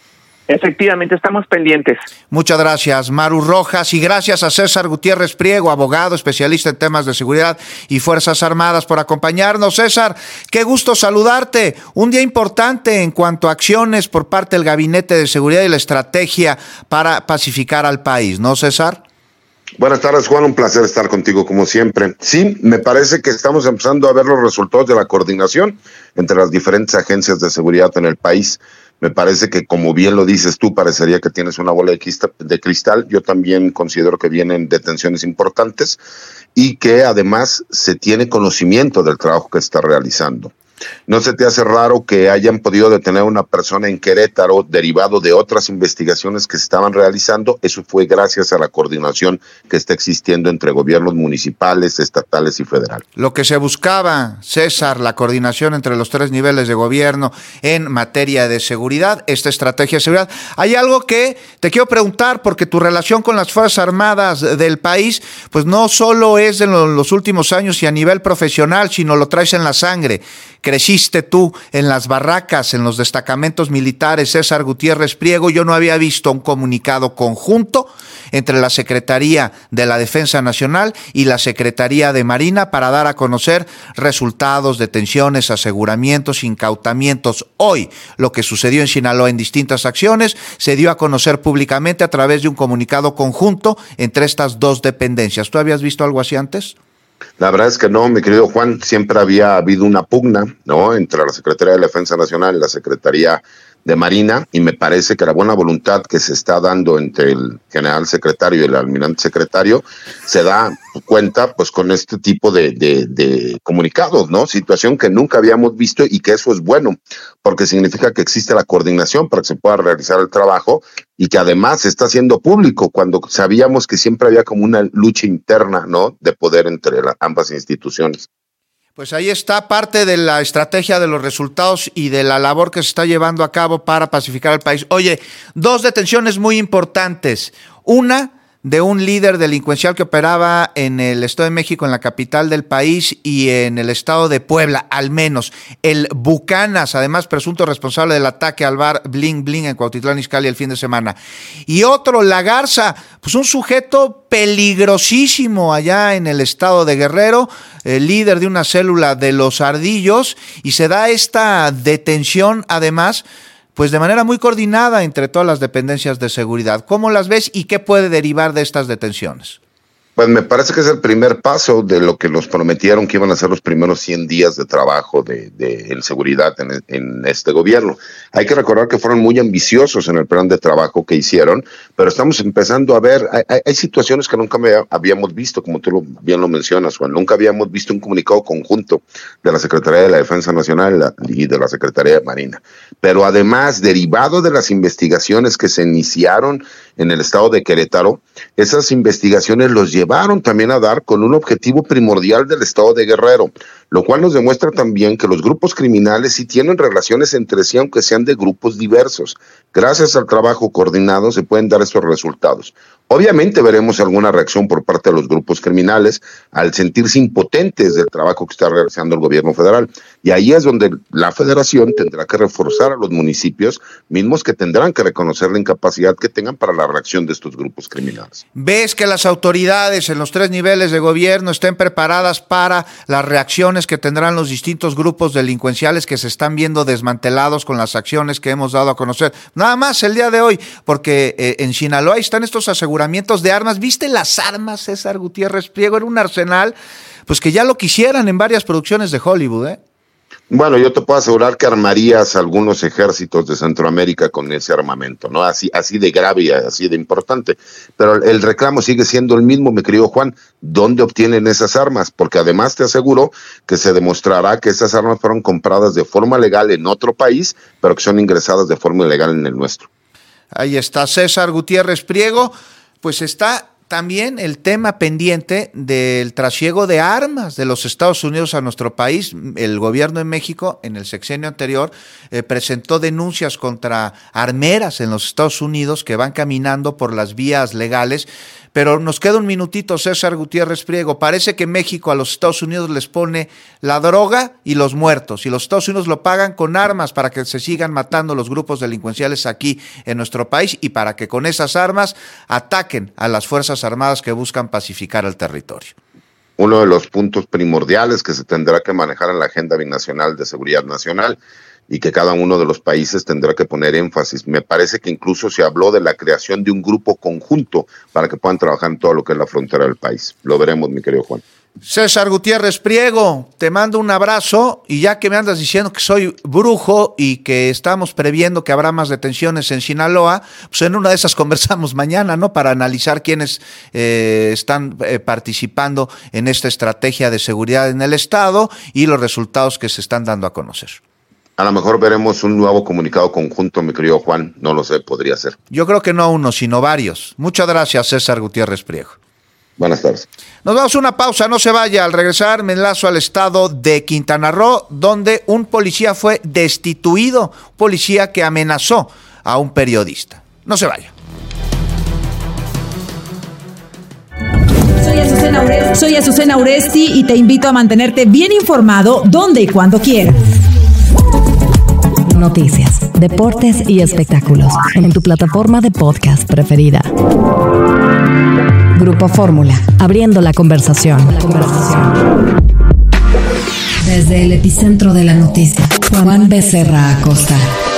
Efectivamente, estamos pendientes. Muchas gracias, Maru Rojas, y gracias a César Gutiérrez Priego, abogado, especialista en temas de seguridad y Fuerzas Armadas, por acompañarnos. César, qué gusto saludarte. Un día importante en cuanto a acciones por parte del Gabinete de Seguridad y la estrategia para pacificar al país, ¿no, César? Buenas tardes, Juan, un placer estar contigo como siempre. Sí, me parece que estamos empezando a ver los resultados de la coordinación entre las diferentes agencias de seguridad en el país. Me parece que, como bien lo dices tú, parecería que tienes una bola de cristal. Yo también considero que vienen detenciones importantes y que además se tiene conocimiento del trabajo que se está realizando. ¿No se te hace raro que hayan podido detener a una persona en Querétaro derivado de otras investigaciones que se estaban realizando? Eso fue gracias a la coordinación que está existiendo entre gobiernos municipales, estatales y federal. Lo que se buscaba, César, la coordinación entre los 3 niveles de gobierno en materia de seguridad, esta estrategia de seguridad. Hay algo que te quiero preguntar, porque tu relación con las Fuerzas Armadas del país, pues no solo es de los últimos años y a nivel profesional, sino lo traes en la sangre. Creciste tú en las barracas, en los destacamentos militares, César Gutiérrez Priego. Yo no había visto un comunicado conjunto entre la Secretaría de la Defensa Nacional y la Secretaría de Marina para dar a conocer resultados, detenciones, aseguramientos, incautamientos. Hoy, lo que sucedió en Sinaloa en distintas acciones se dio a conocer públicamente a través de un comunicado conjunto entre estas 2 dependencias. ¿Tú habías visto algo así antes? La verdad es que no, mi querido Juan, siempre había habido una pugna, ¿no?, entre la Secretaría de la Defensa Nacional y la Secretaría de Marina, y me parece que la buena voluntad que se está dando entre el general secretario y el almirante secretario se da cuenta pues con este tipo de comunicados, ¿no? Situación que nunca habíamos visto y que eso es bueno, porque significa que existe la coordinación para que se pueda realizar el trabajo y que además se está haciendo público cuando sabíamos que siempre había como una lucha interna, ¿no?, de poder entre ambas instituciones. Pues ahí está parte de la estrategia de los resultados y de la labor que se está llevando a cabo para pacificar el país. Oye, 2 detenciones muy importantes. Una de un líder delincuencial que operaba en el Estado de México, en la capital del país, y en el estado de Puebla, al menos. El Bucanas, además presunto responsable del ataque al bar Bling Bling en Cuautitlán Izcalli el fin de semana. Y otro, La Garza, pues un sujeto peligrosísimo allá en el estado de Guerrero, el líder de una célula de los Ardillos, y se da esta detención además pues de manera muy coordinada entre todas las dependencias de seguridad. ¿Cómo las ves y qué puede derivar de estas detenciones? Pues me parece que es el primer paso de lo que nos prometieron que iban a ser los primeros 100 días de trabajo de seguridad en este gobierno. Hay que recordar que fueron muy ambiciosos en el plan de trabajo que hicieron, pero estamos empezando a ver, hay situaciones que nunca habíamos visto, como tú bien lo mencionas, Juan. Nunca habíamos visto un comunicado conjunto de la Secretaría de la Defensa Nacional y de la Secretaría de Marina. Pero además, derivado de las investigaciones que se iniciaron en el estado de Querétaro, esas investigaciones los llevaron también a dar con un objetivo primordial del estado de Guerrero, lo cual nos demuestra también que los grupos criminales sí tienen relaciones entre sí, aunque sean de grupos diversos. Gracias al trabajo coordinado se pueden dar estos resultados. Obviamente veremos alguna reacción por parte de los grupos criminales al sentirse impotentes del trabajo que está realizando el gobierno federal. Y ahí es donde la federación tendrá que reforzar a los municipios, mismos que tendrán que reconocer la incapacidad que tengan para la reacción de estos grupos criminales. ¿Ves que las autoridades en los 3 niveles de gobierno estén preparadas para las reacciones que tendrán los distintos grupos delincuenciales que se están viendo desmantelados con las acciones que hemos dado a conocer? Nada más el día de hoy, porque en Sinaloa están estos aseguramientos de armas. ¿Viste las armas, César Gutiérrez Priego? Era un arsenal, pues que ya lo quisieran en varias producciones de Hollywood, ¿eh? Bueno, yo te puedo asegurar que armarías algunos ejércitos de Centroamérica con ese armamento, ¿no? Así de grave y así de importante. Pero el reclamo sigue siendo el mismo, mi querido Juan. ¿Dónde obtienen esas armas? Porque además te aseguro que se demostrará que esas armas fueron compradas de forma legal en otro país, pero que son ingresadas de forma ilegal en el nuestro. Ahí está César Gutiérrez Priego, pues está también el tema pendiente del trasiego de armas de los Estados Unidos a nuestro país. El gobierno de México, en el sexenio anterior, presentó denuncias contra armeras en los Estados Unidos que van caminando por las vías legales. Pero nos queda un minutito, César Gutiérrez Priego. Parece que México a los Estados Unidos les pone la droga y los muertos, y los Estados Unidos lo pagan con armas para que se sigan matando los grupos delincuenciales aquí en nuestro país y para que con esas armas ataquen a las Fuerzas Armadas que buscan pacificar el territorio. Uno de los puntos primordiales que se tendrá que manejar en la Agenda Binacional de Seguridad Nacional y que cada uno de los países tendrá que poner énfasis. Me parece que incluso se habló de la creación de un grupo conjunto para que puedan trabajar en todo lo que es la frontera del país. Lo veremos, mi querido Juan. César Gutiérrez Priego, te mando un abrazo, y ya que me andas diciendo que soy brujo y que estamos previendo que habrá más detenciones en Sinaloa, pues en una de esas conversamos mañana, ¿no? Para analizar quiénes están participando en esta estrategia de seguridad en el Estado y los resultados que se están dando a conocer. A lo mejor veremos un nuevo comunicado conjunto, mi querido Juan. No lo sé, podría ser. Yo creo que no uno, sino varios. Muchas gracias, César Gutiérrez Priego. Buenas tardes. Nos vamos a una pausa, no se vaya. Al regresar me enlazo al estado de Quintana Roo, donde un policía fue destituido, un policía que amenazó a un periodista. No se vaya. Soy Azucena Uresti y te invito a mantenerte bien informado donde y cuando quieras. Noticias, deportes y espectáculos en tu plataforma de podcast preferida. Grupo Fórmula, abriendo la conversación. Desde el epicentro de la noticia, Juan Becerra Acosta.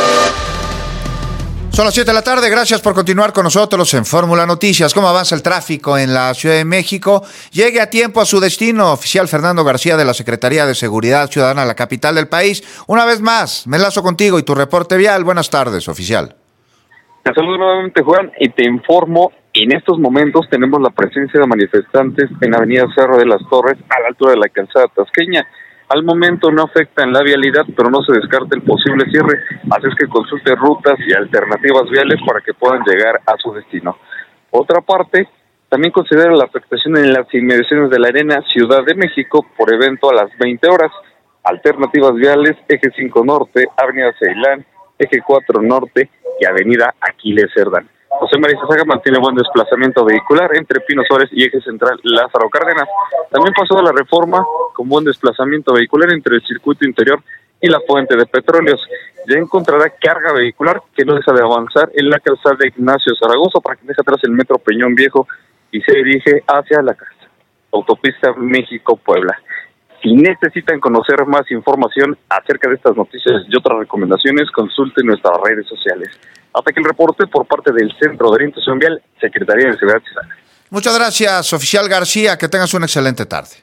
Son las 7 de la tarde, gracias por continuar con nosotros en Fórmula Noticias. ¿Cómo avanza el tráfico en la Ciudad de México? Llegue a tiempo a su destino. Oficial Fernando García de la Secretaría de Seguridad Ciudadana, la capital del país. Una vez más, me enlazo contigo y tu reporte vial. Buenas tardes, oficial. Te saludo nuevamente, Juan, y te informo, en estos momentos tenemos la presencia de manifestantes en Avenida Cerro de las Torres, a la altura de la calzada tasqueña. Al momento no afecta en la vialidad, pero no se descarta el posible cierre, así es que consulte rutas y alternativas viales para que puedan llegar a su destino. Otra parte, también considera la afectación en las inmediaciones de la Arena Ciudad de México por evento a las 20 horas. Alternativas viales, Eje 5 Norte, Avenida Ceilán, Eje 4 Norte y Avenida Aquiles Cerdán. José María Saga mantiene buen desplazamiento vehicular entre Pino Suárez y Eje Central Lázaro Cárdenas. También pasó de la Reforma con buen desplazamiento vehicular entre el circuito interior y la fuente de petróleos. Ya encontrará carga vehicular que no deja de avanzar en la calzada de Ignacio Zaragoza para que deje atrás el metro Peñón Viejo y se dirige hacia la casa. Autopista México-Puebla. Si necesitan conocer más información acerca de estas noticias y otras recomendaciones, consulten nuestras redes sociales. Hasta aquí el reporte por parte del Centro de Orientación Vial, Secretaría de Seguridad Ciudadana. Muchas gracias, oficial García. Que tengas una excelente tarde.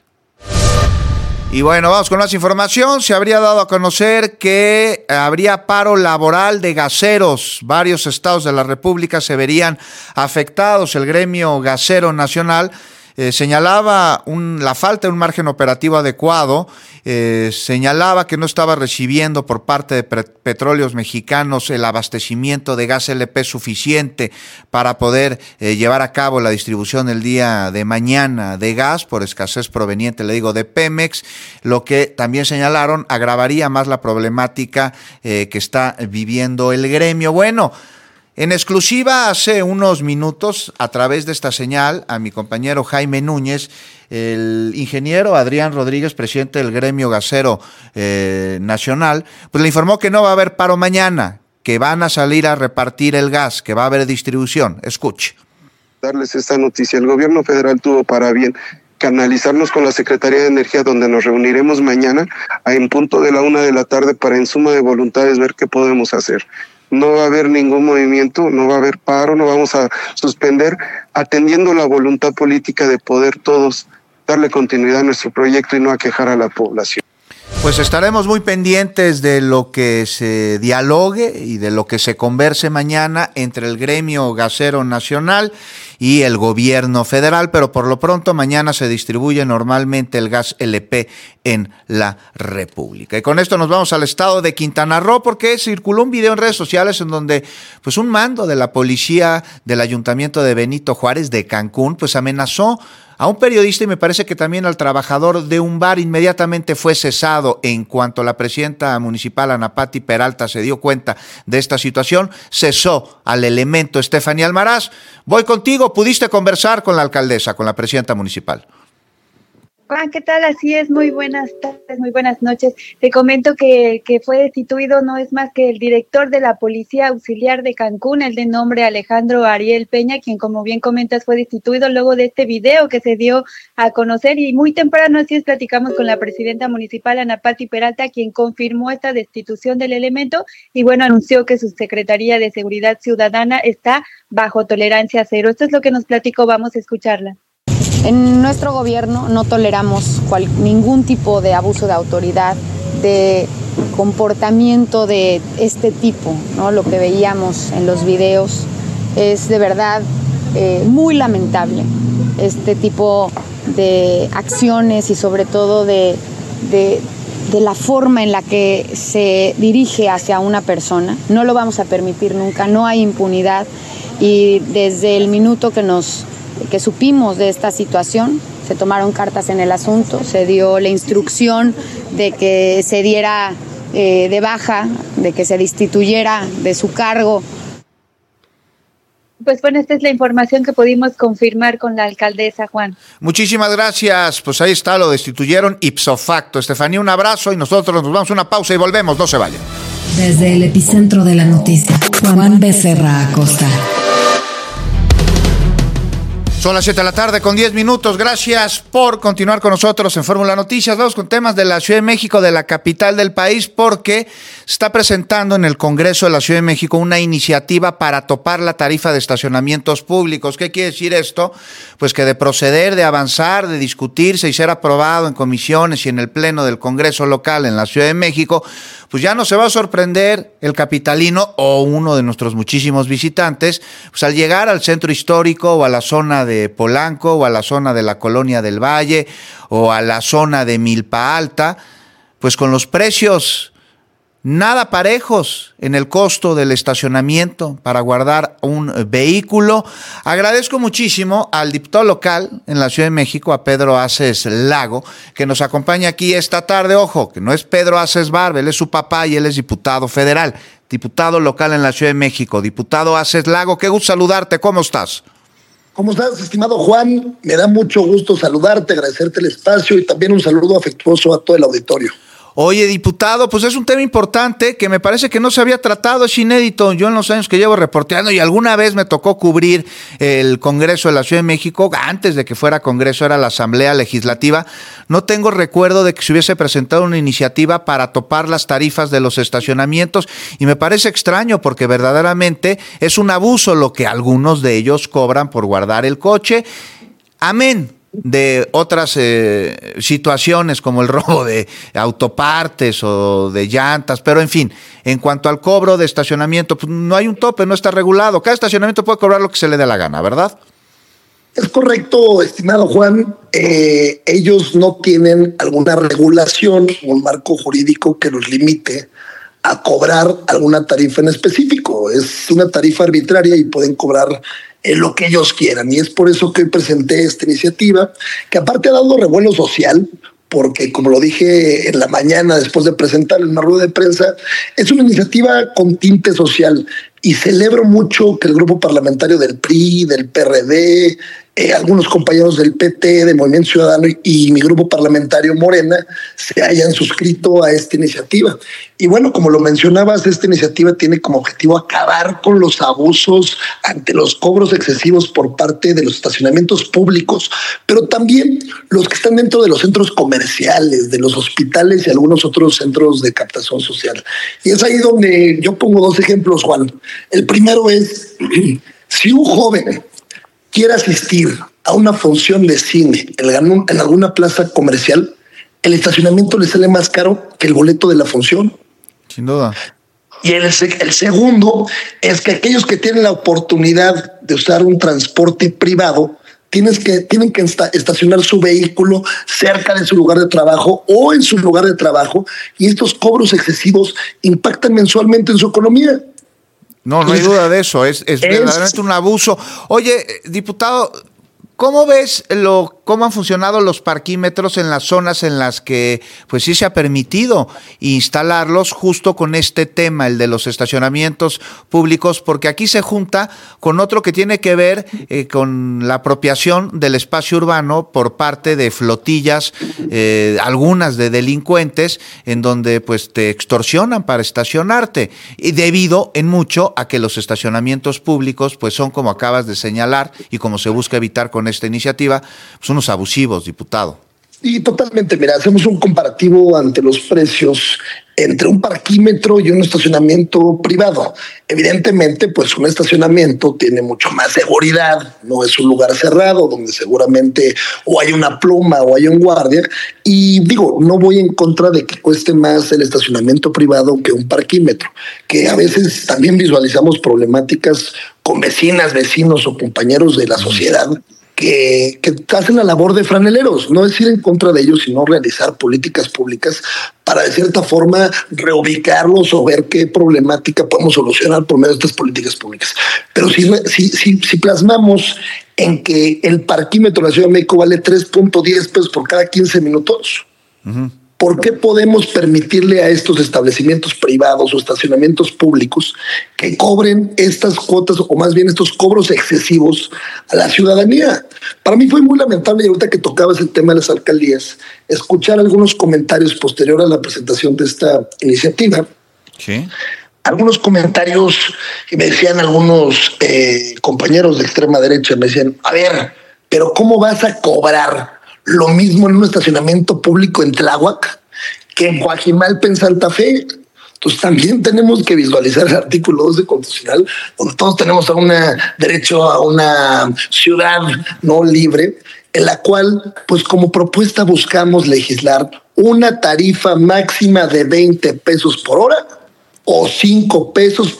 Y bueno, vamos con más información. Se habría dado a conocer que habría paro laboral de gaseros. Varios estados de la República se verían afectados. El gremio gasero nacional señalaba la falta de un margen operativo adecuado, señalaba que no estaba recibiendo por parte de Petróleos Mexicanos el abastecimiento de gas LP suficiente para poder llevar a cabo la distribución el día de mañana de gas por escasez proveniente, le digo, de Pemex, lo que también señalaron agravaría más la problemática que está viviendo el gremio. Bueno, en exclusiva hace unos minutos, a través de esta señal, a mi compañero Jaime Núñez, el ingeniero Adrián Rodríguez, presidente del gremio gasero nacional, pues le informó que no va a haber paro mañana, que van a salir a repartir el gas, que va a haber distribución. Escuche. Darles esta noticia. El gobierno federal tuvo para bien canalizarnos con la Secretaría de Energía, donde nos reuniremos mañana en punto de la 1:00 p.m. para, en suma de voluntades, ver qué podemos hacer. No va a haber ningún movimiento, no va a haber paro, no vamos a suspender, atendiendo la voluntad política de poder todos darle continuidad a nuestro proyecto y no aquejar a la población. Pues estaremos muy pendientes de lo que se dialogue y de lo que se converse mañana entre el gremio gasero nacional y el gobierno federal, pero por lo pronto mañana se distribuye normalmente el gas LP en la República. Y con esto nos vamos al estado de Quintana Roo, porque circuló un video en redes sociales en donde pues un mando de la policía del ayuntamiento de Benito Juárez de Cancún pues amenazó a un periodista y me parece que también al trabajador de un bar. Inmediatamente fue cesado. En cuanto la presidenta municipal Ana Patti Peralta se dio cuenta de esta situación, cesó al elemento Estefanía Almaraz. Voy contigo, ¿pudiste conversar con la alcaldesa, con la presidenta municipal? Juan, ¿qué tal? Así es, muy buenas tardes, muy buenas noches. Te comento que fue destituido no es más que el director de la Policía Auxiliar de Cancún, el de nombre Alejandro Ariel Peña, quien, como bien comentas, fue destituido luego de este video que se dio a conocer, y muy temprano así es, platicamos con la presidenta municipal Ana Patti Peralta, quien confirmó esta destitución del elemento y bueno, anunció que su Secretaría de Seguridad Ciudadana está bajo tolerancia cero. Esto es lo que nos platicó, vamos a escucharla. En nuestro gobierno no toleramos ningún tipo de abuso de autoridad, de comportamiento de este tipo, ¿no? Lo que veíamos en los videos es de verdad muy lamentable, este tipo de acciones y sobre todo de la forma en la que se dirige hacia una persona. No lo vamos a permitir nunca, no hay impunidad, y desde el minuto que supimos de esta situación, se tomaron cartas en el asunto, se dio la instrucción de que se diera de baja, de que se destituyera de su cargo. Pues bueno, esta es la información que pudimos confirmar con la alcaldesa, Juan. Muchísimas gracias, pues ahí está, lo destituyeron ipso facto. Estefanía, un abrazo y nosotros nos vamos a una pausa y volvemos, no se vayan. Desde el epicentro de la noticia, Juan Becerra Acosta. Son las 7 de la tarde con 10 minutos. Gracias por continuar con nosotros en Fórmula Noticias. Vamos con temas de la Ciudad de México, de la capital del país, porque se está presentando en el Congreso de la Ciudad de México una iniciativa para topar la tarifa de estacionamientos públicos. ¿Qué quiere decir esto? Pues que de proceder, de avanzar, de discutirse y ser aprobado en comisiones y en el Pleno del Congreso local en la Ciudad de México, pues ya no se va a sorprender el capitalino o uno de nuestros muchísimos visitantes, pues al llegar al centro histórico o a la zona de Polanco o a la zona de la Colonia del Valle o a la zona de Milpa Alta, pues con los precios nada parejos en el costo del estacionamiento para guardar un vehículo. Agradezco muchísimo al diputado local en la Ciudad de México, a Pedro Aces Lago, que nos acompaña aquí esta tarde. Ojo, que no es Pedro Aces Barba, él es su papá y él es diputado federal, diputado local en la Ciudad de México. Diputado Aces Lago, qué gusto saludarte, ¿cómo estás? ¿Cómo estás, estimado Juan? Me da mucho gusto saludarte, agradecerte el espacio y también un saludo afectuoso a todo el auditorio. Oye, diputado, pues es un tema importante que me parece que no se había tratado, es inédito. Yo en los años que llevo reporteando y alguna vez me tocó cubrir el Congreso de la Ciudad de México, antes de que fuera Congreso era la Asamblea Legislativa, no tengo recuerdo de que se hubiese presentado una iniciativa para topar las tarifas de los estacionamientos y me parece extraño porque verdaderamente es un abuso lo que algunos de ellos cobran por guardar el coche. Amén de otras situaciones como el robo de autopartes o de llantas, pero en fin, en cuanto al cobro de estacionamiento, pues no hay un tope, no está regulado. Cada estacionamiento puede cobrar lo que se le dé la gana, ¿verdad? Es correcto, estimado Juan. Ellos no tienen alguna regulación o un marco jurídico que los limite a cobrar alguna tarifa en específico. Es una tarifa arbitraria y pueden cobrar lo que ellos quieran. Y es por eso que hoy presenté esta iniciativa, que aparte ha dado revuelo social, porque como lo dije en la mañana después de presentar en una rueda de prensa, es una iniciativa con tinte social y celebro mucho que el grupo parlamentario del PRI, del PRD, algunos compañeros del PT, de Movimiento Ciudadano y mi grupo parlamentario Morena se hayan suscrito a esta iniciativa. Y bueno, como lo mencionabas, esta iniciativa tiene como objetivo acabar con los abusos ante los cobros excesivos por parte de los estacionamientos públicos, pero también los que están dentro de los centros comerciales, de los hospitales y algunos otros centros de captación social. Y es ahí donde yo pongo dos ejemplos, Juan. El primero es, si un joven quiere asistir a una función de cine en alguna plaza comercial, el estacionamiento le sale más caro que el boleto de la función. Sin duda. Y el segundo es que aquellos que tienen la oportunidad de usar un transporte privado tienen que estacionar su vehículo cerca de su lugar de trabajo o en su lugar de trabajo, y estos cobros excesivos impactan mensualmente en su economía. No hay duda de eso, es verdaderamente un abuso. Oye, diputado, ¿cómo ves cómo han funcionado los parquímetros en las zonas en las que pues sí se ha permitido instalarlos, justo con este tema, el de los estacionamientos públicos? Porque aquí se junta con otro que tiene que ver con la apropiación del espacio urbano por parte de flotillas, algunas de delincuentes, en donde pues te extorsionan para estacionarte, y debido en mucho a que los estacionamientos públicos pues son, como acabas de señalar y como se busca evitar con esta iniciativa, pues unos abusivos, diputado. Y totalmente, mira, hacemos un comparativo ante los precios entre un parquímetro y un estacionamiento privado. Evidentemente, pues un estacionamiento tiene mucho más seguridad, no es un lugar cerrado donde seguramente o hay una pluma o hay un guardia. Y digo, no voy en contra de que cueste más el estacionamiento privado que un parquímetro, que a veces también visualizamos problemáticas con vecinas, vecinos o compañeros de la sociedad que hacen la labor de franeleros. No es ir en contra de ellos, sino realizar políticas públicas para de cierta forma reubicarlos o ver qué problemática podemos solucionar por medio de estas políticas públicas. Pero si plasmamos en que el parquímetro de la Ciudad de México vale 3.10 pesos por cada 15 minutos, ¿por qué podemos permitirle a estos establecimientos privados o estacionamientos públicos que cobren estas cuotas, o más bien estos cobros excesivos a la ciudadanía? Para mí fue muy lamentable, y ahorita que tocabas el tema de las alcaldías, escuchar algunos comentarios posterior a la presentación de esta iniciativa. Sí. Algunos comentarios que me decían algunos compañeros de extrema derecha, me decían, a ver, pero ¿cómo vas a cobrar lo mismo en un estacionamiento público en Tláhuac que en Coajimalpa, en Santa Fe? Entonces también tenemos que visualizar el artículo 12 constitucional, donde todos tenemos derecho a una ciudad no libre, en la cual, pues como propuesta, buscamos legislar una tarifa máxima de 20 pesos por hora o 5 pesos,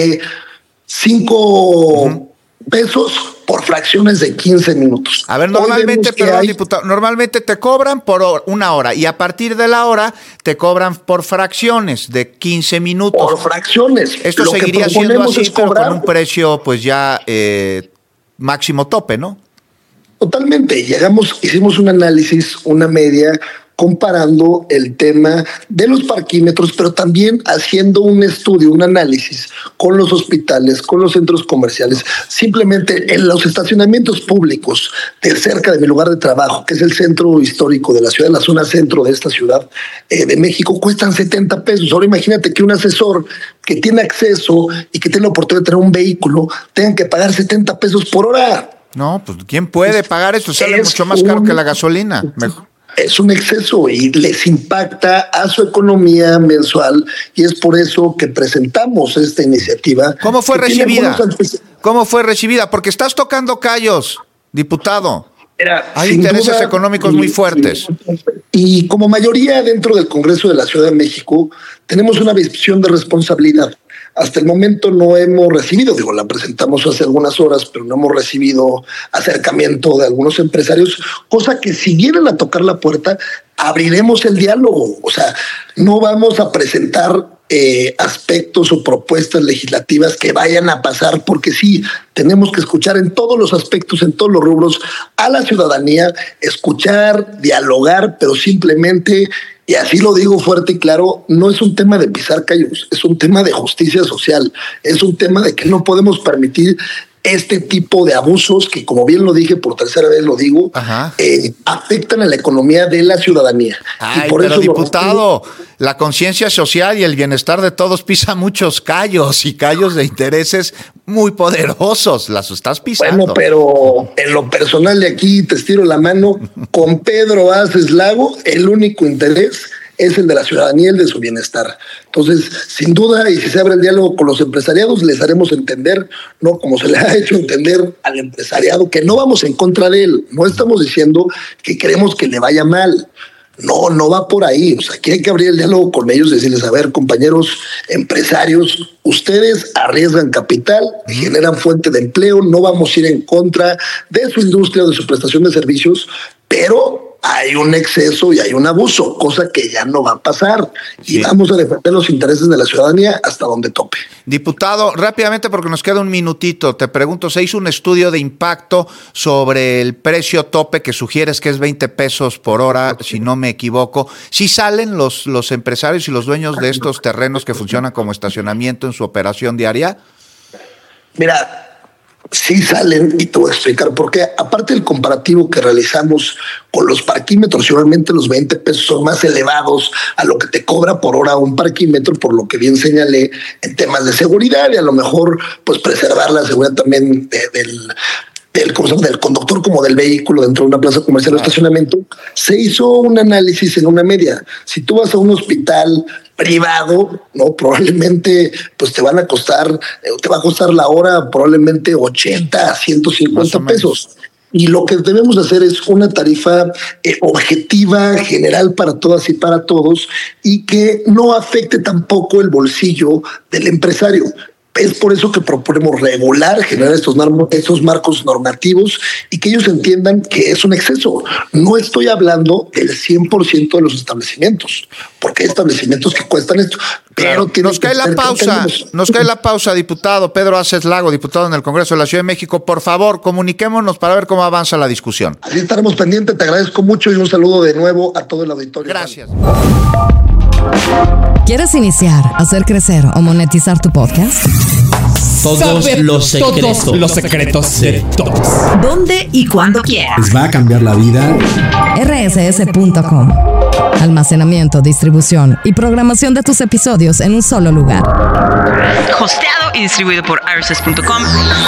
5 pesos por fracciones de 15 minutos. A ver, diputado, normalmente te cobran por una hora, y a partir de la hora te cobran por fracciones de 15 minutos. Por fracciones. Esto seguiría siendo así, pero con un precio pues ya máximo tope, ¿no? Totalmente. Hicimos un análisis, una media, comparando el tema de los parquímetros, pero también haciendo un estudio, un análisis con los hospitales, con los centros comerciales. Simplemente en los estacionamientos públicos de cerca de mi lugar de trabajo, que es el centro histórico de la ciudad, la zona centro de esta ciudad de México, cuestan 70 pesos. Ahora imagínate que un asesor que tiene acceso y que tiene la oportunidad de tener un vehículo tenga que pagar 70 pesos por hora. No, pues ¿quién puede pagar eso? Sale mucho más caro que la gasolina. Mejor. Es un exceso y les impacta a su economía mensual, y es por eso que presentamos esta iniciativa. ¿Cómo fue recibida? ¿Cómo fue recibida? Porque estás tocando callos, diputado. Hay intereses económicos muy fuertes. Y como mayoría dentro del Congreso de la Ciudad de México, tenemos una visión de responsabilidad. Hasta el momento no hemos recibido, la presentamos hace algunas horas, pero no hemos recibido acercamiento de algunos empresarios, cosa que si vienen a tocar la puerta, abriremos el diálogo. O sea, no vamos a presentar aspectos o propuestas legislativas que vayan a pasar, porque sí, tenemos que escuchar en todos los aspectos, en todos los rubros, a la ciudadanía, escuchar, dialogar, pero simplemente, y así lo digo fuerte y claro, no es un tema de pisar callos, es un tema de justicia social, es un tema de que no podemos permitir este tipo de abusos que, como bien lo dije, por tercera vez lo digo, afectan a la economía de la ciudadanía. Ay, y por pero eso, diputado, la conciencia social y el bienestar de todos pisa muchos callos, y callos de intereses muy poderosos. Las estás pisando. Bueno, pero en lo personal de aquí te estiro la mano. Con Pedro Aces Lago, el único interés es el de la ciudadanía, el de su bienestar. Entonces, sin duda, y si se abre el diálogo con los empresariados, les haremos entender, no como se le ha hecho entender al empresariado, que no vamos en contra de él. No estamos diciendo que queremos que le vaya mal. No va por ahí. O sea, aquí hay que abrir el diálogo con ellos y decirles, a ver, compañeros empresarios, ustedes arriesgan capital, generan fuente de empleo, no vamos a ir en contra de su industria o de su prestación de servicios, pero hay un exceso y hay un abuso, cosa que ya no va a pasar. Y vamos a defender los intereses de la ciudadanía hasta donde tope. Diputado, rápidamente porque nos queda un minutito, te pregunto, se hizo un estudio de impacto sobre el precio tope que sugieres que es 20 pesos por hora, si no me equivoco. ¿Sí salen los empresarios y los dueños de estos terrenos que funcionan como estacionamiento en su operación diaria? Mira, sí salen, y te voy a explicar por qué. Aparte del comparativo que realizamos con los parquímetros, seguramente los 20 pesos son más elevados a lo que te cobra por hora un parquímetro, por lo que bien señalé en temas de seguridad y a lo mejor pues preservar la seguridad también del conductor como del vehículo dentro de una plaza comercial o estacionamiento. Se hizo un análisis en una media. Si tú vas a un hospital privado, no, probablemente pues te va a costar la hora probablemente 80 a 150 pesos. Y lo que debemos hacer es una tarifa objetiva, general para todas y para todos, y que no afecte tampoco el bolsillo del empresario. Es por eso que proponemos regular, generar estos marcos normativos y que ellos entiendan que es un exceso. No estoy hablando del 100% de los establecimientos, porque hay establecimientos que cuestan esto. Pero nos cae la pausa, diputado Pedro Aces Lago, diputado en el Congreso de la Ciudad de México. Por favor, comuniquémonos para ver cómo avanza la discusión. Así estaremos pendientes, te agradezco mucho y un saludo de nuevo a todo el auditorio. Gracias. ¿Quieres iniciar, hacer crecer o monetizar tu podcast? Todos los secretos de todos. ¿Dónde y cuándo quieras? Les va a cambiar la vida. rss.com. Almacenamiento, distribución y programación de tus episodios en un solo lugar. Hosteado y distribuido por rss.com.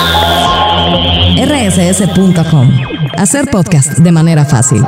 rss.com. Hacer podcast de manera fácil.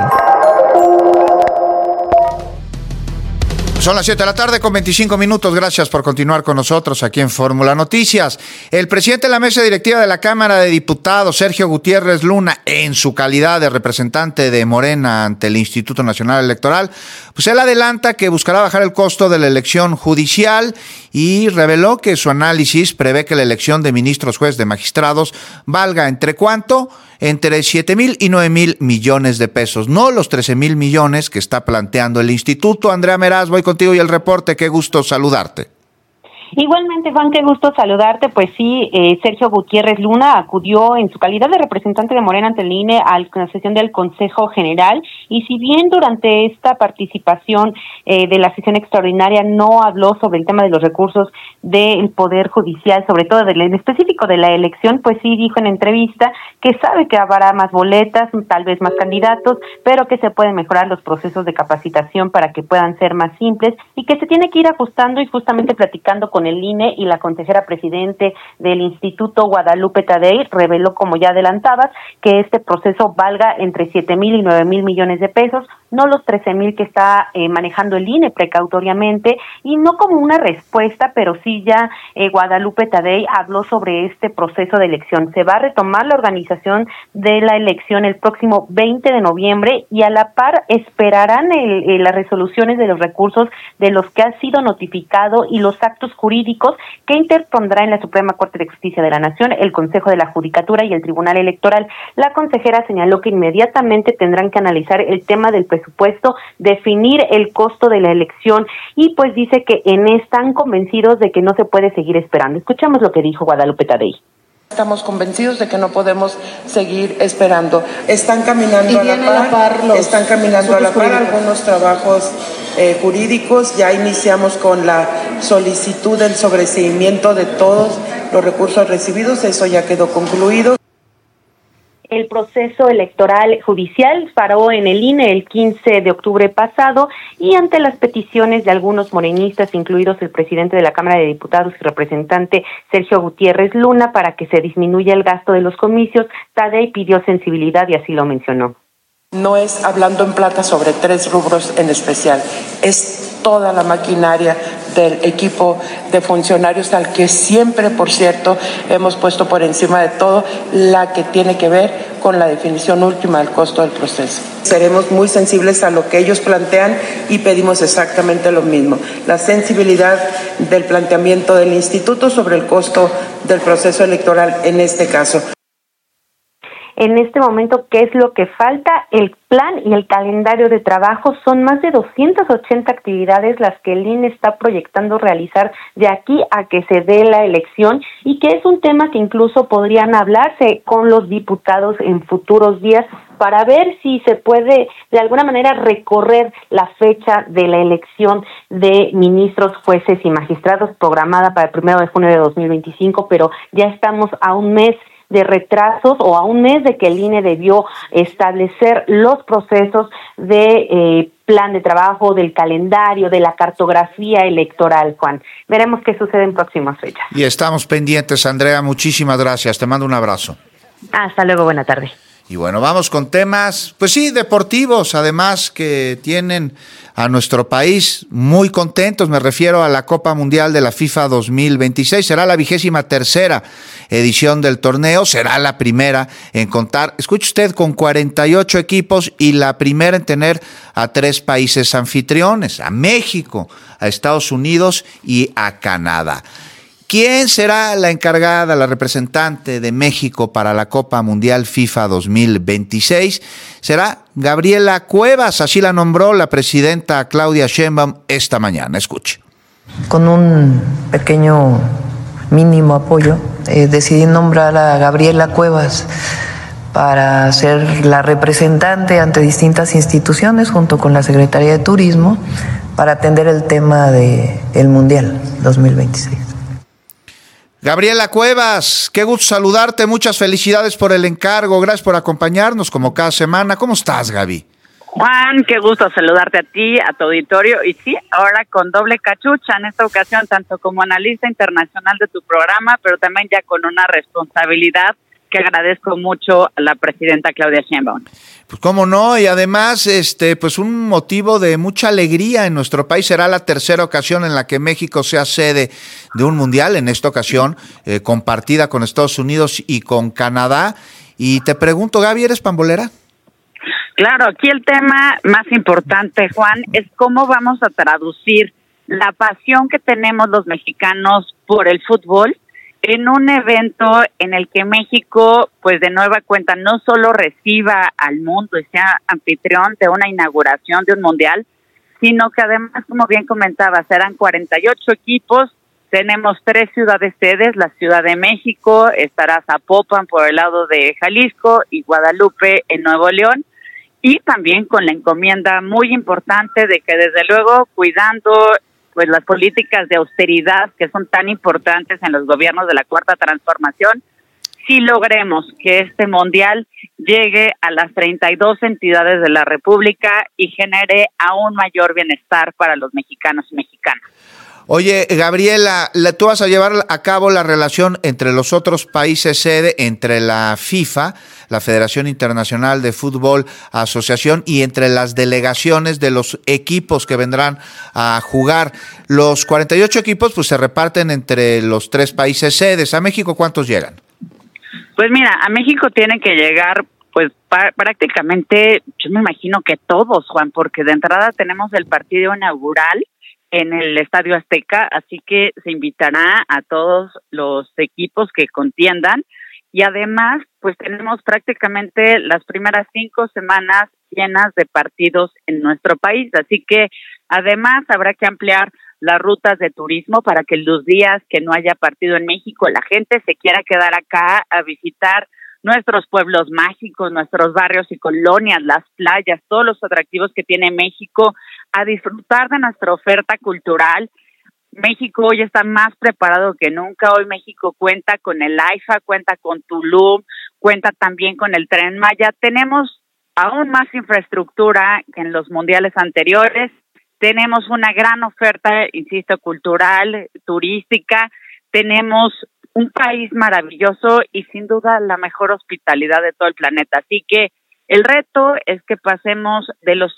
Son las 7 de la tarde con 25 minutos. Gracias por continuar con nosotros aquí en Fórmula Noticias. El presidente de la mesa directiva de la Cámara de Diputados, Sergio Gutiérrez Luna, en su calidad de representante de Morena ante el Instituto Nacional Electoral, pues él adelanta que buscará bajar el costo de la elección judicial y reveló que su análisis prevé que la elección de ministros, jueces, de magistrados valga entre ¿cuánto? Entre 7,000 y 9,000 millones de pesos, no los 13,000 millones que está planteando el instituto. Andrea Meraz, voy contigo y el reporte. Qué gusto saludarte. Igualmente, Juan, qué gusto saludarte. Pues sí, Sergio Gutiérrez Luna acudió en su calidad de representante de Morena ante el INE a la sesión del Consejo General, y si bien durante esta participación de la sesión extraordinaria no habló sobre el tema de los recursos del Poder Judicial, sobre todo en específico de la elección, pues sí dijo en entrevista que sabe que habrá más boletas, tal vez más candidatos, pero que se pueden mejorar los procesos de capacitación para que puedan ser más simples y que se tiene que ir ajustando, y justamente platicando con el INE y la consejera presidente del Instituto, Guadalupe Tadei, reveló, como ya adelantabas, que este proceso valga entre 7,000 y 9,000 millones de pesos, no los 13,000 que está manejando el INE precautoriamente, y no como una respuesta, pero sí ya Guadalupe Tadei habló sobre este proceso de elección. Se va a retomar la organización de la elección el próximo 20 de noviembre y a la par esperarán las resoluciones de los recursos de los que ha sido notificado y los actos jurídicos que interpondrá en la Suprema Corte de Justicia de la Nación, el Consejo de la Judicatura y el Tribunal Electoral. La consejera señaló que inmediatamente tendrán que analizar el tema del presupuesto, definir el costo de la elección, y pues dice que están convencidos de que no se puede seguir esperando. Escuchamos lo que dijo Guadalupe Tadei. Estamos convencidos de que no podemos seguir esperando. Están caminando a la par algunos trabajos jurídicos. Ya iniciamos con la solicitud del sobreseimiento de todos los recursos recibidos. Eso ya quedó concluido. El proceso electoral judicial paró en el INE el 15 de octubre pasado, y ante las peticiones de algunos morenistas, incluidos el presidente de la Cámara de Diputados y representante Sergio Gutiérrez Luna, para que se disminuya el gasto de los comicios, Tadei pidió sensibilidad y así lo mencionó. No es hablando en plata sobre 3 rubros en especial, es toda la maquinaria del equipo de funcionarios, al que siempre, por cierto, hemos puesto por encima de todo la que tiene que ver con la definición última del costo del proceso. Seremos muy sensibles a lo que ellos plantean y pedimos exactamente lo mismo, la sensibilidad del planteamiento del instituto sobre el costo del proceso electoral en este caso. En este momento, ¿qué es lo que falta? El plan y el calendario de trabajo son más de 280 actividades las que el INE está proyectando realizar de aquí a que se dé la elección y que es un tema que incluso podrían hablarse con los diputados en futuros días para ver si se puede de alguna manera recorrer la fecha de la elección de ministros, jueces y magistrados programada para el 1 de junio de 2025, pero ya estamos a un mes de retrasos o a un mes de que el INE debió establecer los procesos de plan de trabajo, del calendario, de la cartografía electoral, Juan. Veremos qué sucede en próximas fechas. Y estamos pendientes, Andrea, muchísimas gracias, te mando un abrazo. Hasta luego, buena tarde. Y bueno, vamos con temas, pues sí, deportivos, además que tienen a nuestro país muy contentos. Me refiero a la Copa Mundial de la FIFA 2026. Será la 23ª edición del torneo. Será la primera en contar, escuche usted, con 48 equipos y la primera en tener a 3 países anfitriones, a México, a Estados Unidos y a Canadá. ¿Quién será la encargada, la representante de México para la Copa Mundial FIFA 2026? Será Gabriela Cuevas, así la nombró la presidenta Claudia Sheinbaum esta mañana. Escuche. Con un pequeño mínimo apoyo, decidí nombrar a Gabriela Cuevas para ser la representante ante distintas instituciones junto con la Secretaría de Turismo para atender el tema del Mundial 2026. Gabriela Cuevas, qué gusto saludarte, muchas felicidades por el encargo, gracias por acompañarnos como cada semana. ¿Cómo estás, Gaby? Juan, qué gusto saludarte a ti, a tu auditorio, y sí, ahora con doble cachucha en esta ocasión, tanto como analista internacional de tu programa, pero también ya con una responsabilidad que agradezco mucho a la presidenta Claudia Sheinbaum. Pues cómo no, y además pues un motivo de mucha alegría en nuestro país. Será la 3ª ocasión en la que México sea sede de un mundial, en esta ocasión compartida con Estados Unidos y con Canadá. Y te pregunto, Gaby, ¿eres pambolera? Claro, aquí el tema más importante, Juan, es cómo vamos a traducir la pasión que tenemos los mexicanos por el fútbol en un evento en el que México, pues de nueva cuenta, no solo reciba al mundo y sea anfitrión de una inauguración de un mundial, sino que además, como bien comentaba, serán 48 equipos, tenemos 3 ciudades sedes, la Ciudad de México, estará Zapopan por el lado de Jalisco y Guadalupe en Nuevo León, y también con la encomienda muy importante de que desde luego cuidando pues las políticas de austeridad que son tan importantes en los gobiernos de la Cuarta Transformación, si logremos que este mundial llegue a las 32 entidades de la República y genere aún mayor bienestar para los mexicanos y mexicanas. Oye, Gabriela, tú vas a llevar a cabo la relación entre los otros países sede, entre la FIFA, la Federación Internacional de Fútbol Asociación, y entre las delegaciones de los equipos que vendrán a jugar. Los 48 equipos pues se reparten entre los 3 países sedes. ¿A México cuántos llegan? Pues mira, a México tienen que llegar pues prácticamente, yo me imagino que todos, Juan, porque de entrada tenemos el partido inaugural en el Estadio Azteca, así que se invitará a todos los equipos que contiendan y además pues tenemos prácticamente las primeras 5 semanas llenas de partidos en nuestro país, así que además habrá que ampliar las rutas de turismo para que los días que no haya partido en México la gente se quiera quedar acá a visitar nuestros pueblos mágicos, nuestros barrios y colonias, las playas, todos los atractivos que tiene México, a disfrutar de nuestra oferta cultural. México hoy está más preparado que nunca. Hoy México cuenta con el AIFA, cuenta con Tulum, cuenta también con el Tren Maya. Tenemos aún más infraestructura que en los mundiales anteriores. Tenemos una gran oferta, insisto, cultural, turística. Tenemos un país maravilloso y sin duda la mejor hospitalidad de todo el planeta. Así que el reto es que pasemos de los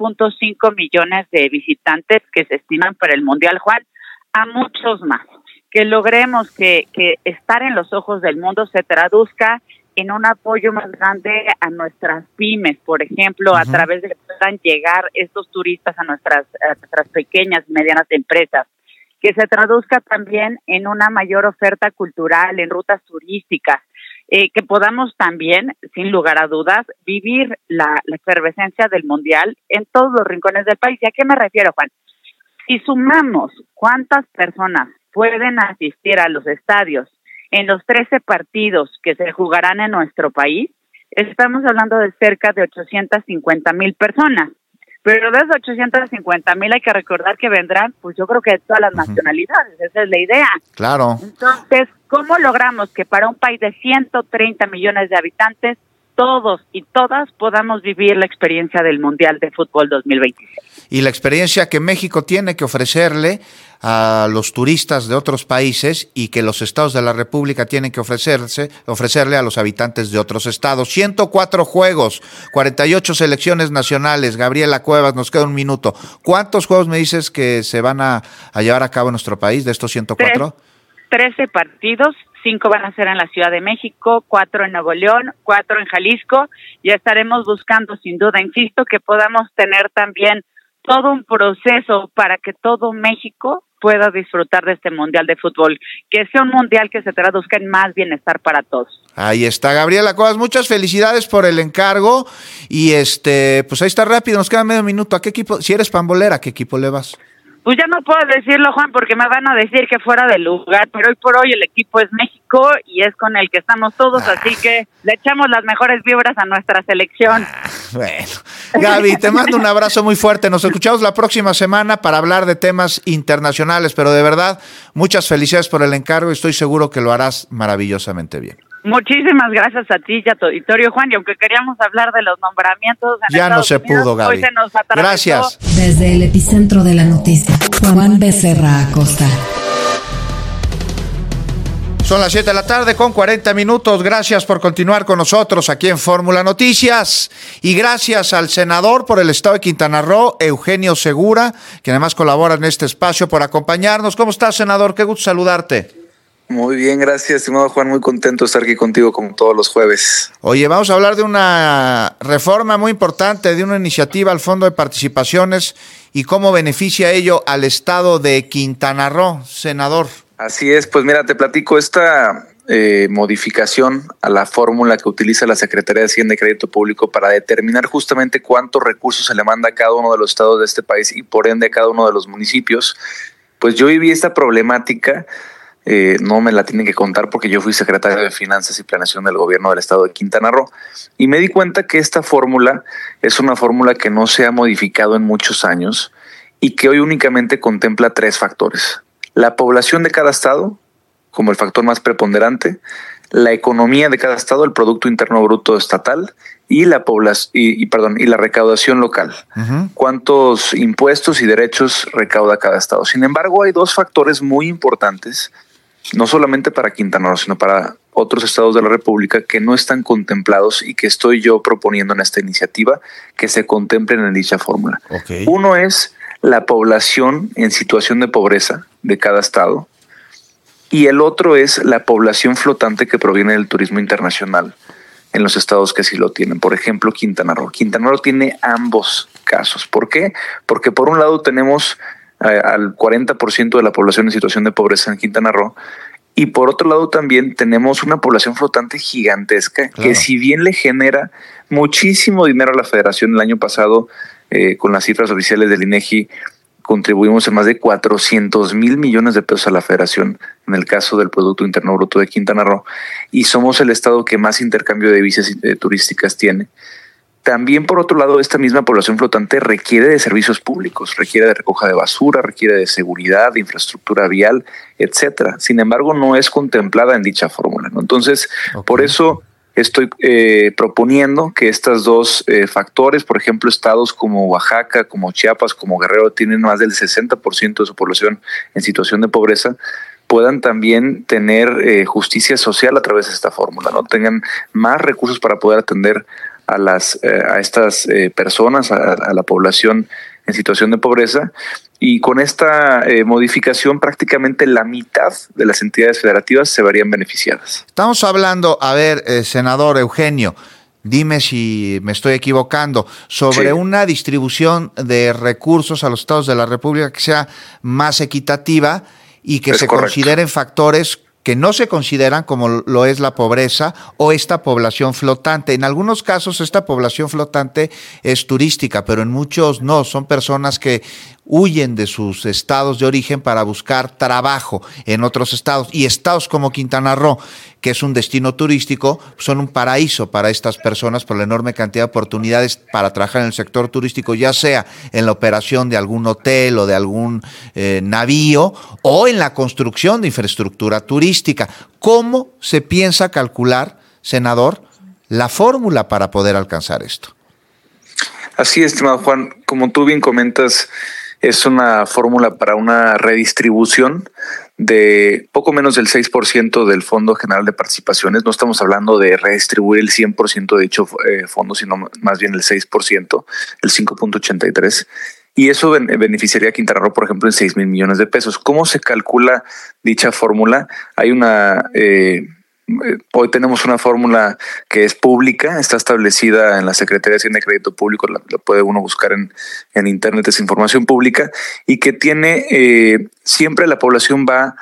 5.5 millones de visitantes que se estiman para el Mundial, Juan, a muchos más. Que logremos que estar en los ojos del mundo se traduzca en un apoyo más grande a nuestras pymes, por ejemplo, a través de que puedan llegar estos turistas a nuestras pequeñas y medianas empresas, que se traduzca también en una mayor oferta cultural, en rutas turísticas, que podamos también, sin lugar a dudas, vivir la efervescencia del Mundial en todos los rincones del país. ¿Y a qué me refiero, Juan? Si sumamos cuántas personas pueden asistir a los estadios en los 13 partidos que se jugarán en nuestro país, estamos hablando de cerca de 850,000 personas. Pero de esos 850,000 hay que recordar que vendrán, pues yo creo que de todas las nacionalidades, esa es la idea. Claro. Entonces, ¿cómo logramos que para un país de 130 millones de habitantes, todos y todas podamos vivir la experiencia del Mundial de Fútbol 2026? Y la experiencia que México tiene que ofrecerle a los turistas de otros países y que los estados de la República tienen que ofrecerle a los habitantes de otros estados. 104 juegos, 48 selecciones nacionales. Gabriela Cuevas, nos queda un minuto. ¿Cuántos juegos me dices que se van a llevar a cabo en nuestro país de estos 104? 13 partidos. 5 van a ser en la Ciudad de México, 4 en Nuevo León, 4 en Jalisco. Ya estaremos buscando, sin duda, insisto, que podamos tener también todo un proceso para que todo México pueda disfrutar de este Mundial de Fútbol, que sea un Mundial que se traduzca en más bienestar para todos. Ahí está, Gabriela Cuevas, muchas felicidades por el encargo y pues ahí está rápido, nos queda medio minuto. ¿A qué equipo, si eres pambolera, a qué equipo le vas? Pues ya no puedo decirlo, Juan, porque me van a decir que fuera de lugar, pero hoy por hoy el equipo es México y es con el que estamos todos, así que le echamos las mejores vibras a nuestra selección. Bueno, Gaby, te mando un abrazo muy fuerte, nos escuchamos la próxima semana para hablar de temas internacionales, pero de verdad, muchas felicidades por el encargo y estoy seguro que lo harás maravillosamente bien. Muchísimas gracias a ti y a tu auditorio, Juan, y aunque queríamos hablar de los nombramientos en ya Estados no se Unidos, pudo, Gaby. hoy se nos atravesó. Gracias. Desde el epicentro de la noticia, Juan Becerra Acosta. Son las 7 de la tarde con 40 minutos. Gracias por continuar con nosotros aquí en Fórmula Noticias. Y gracias al senador por el estado de Quintana Roo, Eugenio Segura, que además colabora en este espacio, por acompañarnos. ¿Cómo estás, senador? Qué gusto saludarte. Muy bien, gracias, estimado Juan. Muy contento de estar aquí contigo como todos los jueves. Oye, vamos a hablar de una reforma muy importante, de una iniciativa al Fondo de Participaciones y cómo beneficia ello al estado de Quintana Roo, senador. Así es, pues mira, te platico esta modificación a la fórmula que utiliza la Secretaría de Hacienda y Crédito Público para determinar justamente cuántos recursos se le manda a cada uno de los estados de este país y por ende a cada uno de los municipios. Pues yo viví esta problemática. No me la tienen que contar porque yo fui secretario de Finanzas y Planeación del gobierno del estado de Quintana Roo y me di cuenta que esta fórmula es una fórmula que no se ha modificado en muchos años y que hoy únicamente contempla 3 factores: la población de cada estado como el factor más preponderante, la economía de cada estado, el Producto Interno Bruto estatal y la la recaudación local. Cuántos impuestos y derechos recauda cada estado. Sin embargo, hay 2 factores muy importantes, no solamente para Quintana Roo, sino para otros estados de la República que no están contemplados y que estoy yo proponiendo en esta iniciativa que se contemplen en dicha fórmula. Okay. Uno es la población en situación de pobreza de cada estado y el otro es la población flotante que proviene del turismo internacional en los estados que sí lo tienen. Por ejemplo, Quintana Roo. Quintana Roo tiene ambos casos. ¿Por qué? Porque por un lado tenemos al 40% de la población en situación de pobreza en Quintana Roo y por otro lado también tenemos una población flotante gigantesca, claro, que si bien le genera muchísimo dinero a la federación el año pasado, con las cifras oficiales del INEGI, contribuimos en más de 400,000 millones de pesos a la federación en el caso del Producto Interno Bruto de Quintana Roo y somos el estado que más intercambio de divisas turísticas tiene. También, por otro lado, esta misma población flotante requiere de servicios públicos, requiere de recoja de basura, requiere de seguridad, de infraestructura vial, etcétera. Sin embargo, no es contemplada en dicha fórmula, ¿no? Entonces, por eso estoy proponiendo que estos 2 factores, por ejemplo, estados como Oaxaca, como Chiapas, como Guerrero, tienen más del 60% de su población en situación de pobreza, puedan también tener justicia social a través de esta fórmula, ¿no? Tengan más recursos para poder atender a estas personas, a la población en situación de pobreza, y con esta modificación prácticamente la mitad de las entidades federativas se verían beneficiadas. Estamos hablando, senador Eugenio, dime si me estoy equivocando, sobre una distribución de recursos a los estados de la República que sea más equitativa y que se consideren factores que no se consideran, como lo es la pobreza o esta población flotante. En algunos casos esta población flotante es turística, pero en muchos no, son personas que huyen de sus estados de origen para buscar trabajo en otros estados, y estados como Quintana Roo, que es un destino turístico, son un paraíso para estas personas por la enorme cantidad de oportunidades para trabajar en el sector turístico, ya sea en la operación de algún hotel o de algún navío, o en la construcción de infraestructura turística. ¿Cómo se piensa calcular, senador, la fórmula para poder alcanzar esto? Así es, estimado Juan, como tú bien comentas, es una fórmula para una redistribución de poco menos del 6% del Fondo General de Participaciones. No estamos hablando de redistribuir el 100% de dicho fondo, sino más bien el 6%, el 5.83%. Y eso beneficiaría a Quintana Roo, por ejemplo, en 6,000 millones de pesos. ¿Cómo se calcula dicha fórmula? Hay hoy tenemos una fórmula que es pública, está establecida en la Secretaría de Hacienda y Crédito Público, la puede uno buscar en internet, es información pública, y que tiene siempre la población va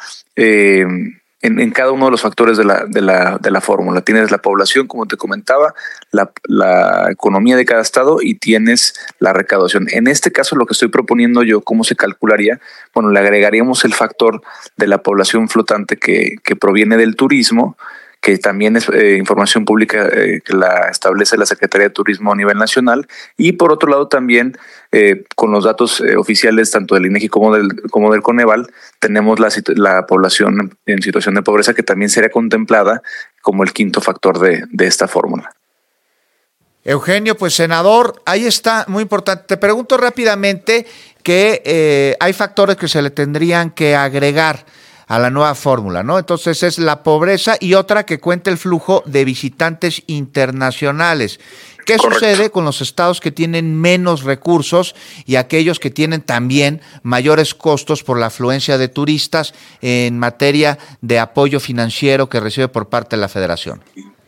en cada uno de los factores de la fórmula. Tienes la población, como te comentaba, la economía de cada estado, y tienes la recaudación. En este caso, lo que estoy proponiendo yo, ¿cómo se calcularía? Bueno, le agregaríamos el factor de la población flotante que proviene del turismo, que también es información pública que la establece la Secretaría de Turismo a nivel nacional, y por otro lado también con los datos oficiales tanto del INEGI como del Coneval tenemos la población en situación de pobreza, que también sería contemplada como el quinto factor de esta fórmula. Eugenio, pues senador, ahí está, muy importante. Te pregunto rápidamente que hay factores que se le tendrían que agregar a la nueva fórmula, ¿no? Entonces es la pobreza y otra que cuente el flujo de visitantes internacionales. ¿Qué sucede con los estados que tienen menos recursos y aquellos que tienen también mayores costos por la afluencia de turistas en materia de apoyo financiero que recibe por parte de la Federación?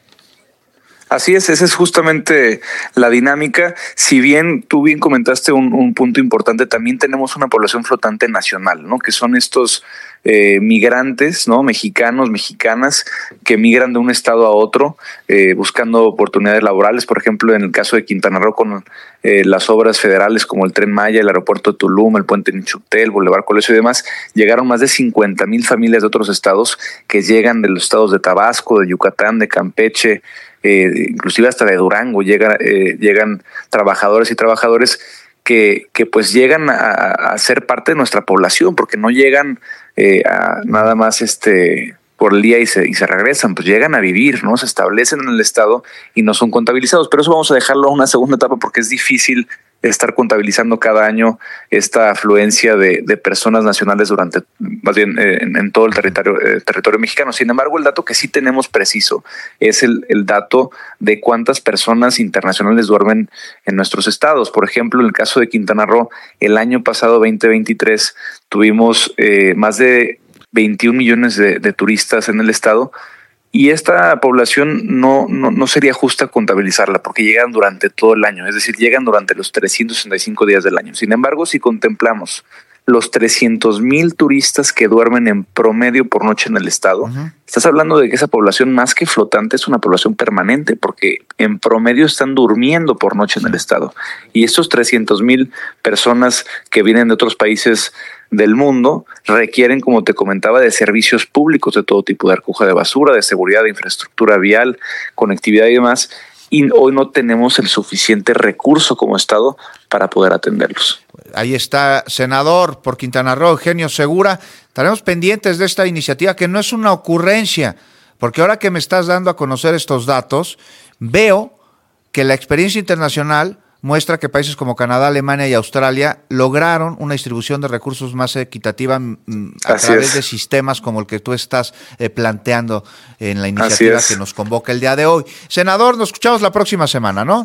Así es, esa es justamente la dinámica. Si bien tú bien comentaste un punto importante, también tenemos una población flotante nacional, ¿no? Que son estos migrantes, ¿no? Mexicanos, mexicanas, que migran de un estado a otro buscando oportunidades laborales. Por ejemplo, en el caso de Quintana Roo, con las obras federales como el Tren Maya, el aeropuerto de Tulum, el puente Nichutel, el Boulevard Colosio y demás, llegaron más de 50,000 familias de otros estados que llegan de los estados de Tabasco, de Yucatán, de Campeche, inclusive hasta de Durango. Llegan trabajadores y trabajadores que pues llegan a ser parte de nuestra población, porque no llegan a nada más por el día y se regresan, pues llegan a vivir, ¿no? Se establecen en el estado y no son contabilizados, pero eso vamos a dejarlo a una segunda etapa porque es difícil estar contabilizando cada año esta afluencia de personas nacionales más bien en todo el territorio mexicano. Sin embargo, el dato que sí tenemos preciso es el dato de cuántas personas internacionales duermen en nuestros estados. Por ejemplo, en el caso de Quintana Roo, el año pasado, 2023, tuvimos más de 21 millones de turistas en el estado, y esta población no sería justa contabilizarla porque llegan durante todo el año, es decir, llegan durante los 365 días del año. Sin embargo, si contemplamos los 300,000 turistas que duermen en promedio por noche en el estado, estás hablando de que esa población, más que flotante, es una población permanente, porque en promedio están durmiendo por noche en el estado. Y estos 300,000 personas que vienen de otros países del mundo requieren, como te comentaba, de servicios públicos de todo tipo, de recoge de basura, de seguridad, de infraestructura vial, conectividad y demás, y hoy no tenemos el suficiente recurso como Estado para poder atenderlos. Ahí está, senador por Quintana Roo, Eugenio Segura. Estaremos pendientes de esta iniciativa, que no es una ocurrencia, porque ahora que me estás dando a conocer estos datos, veo que la experiencia internacional muestra que países como Canadá, Alemania y Australia lograron una distribución de recursos más equitativa a través de sistemas como el que tú estás planteando en la iniciativa que nos convoca el día de hoy. Senador, nos escuchamos la próxima semana, ¿no?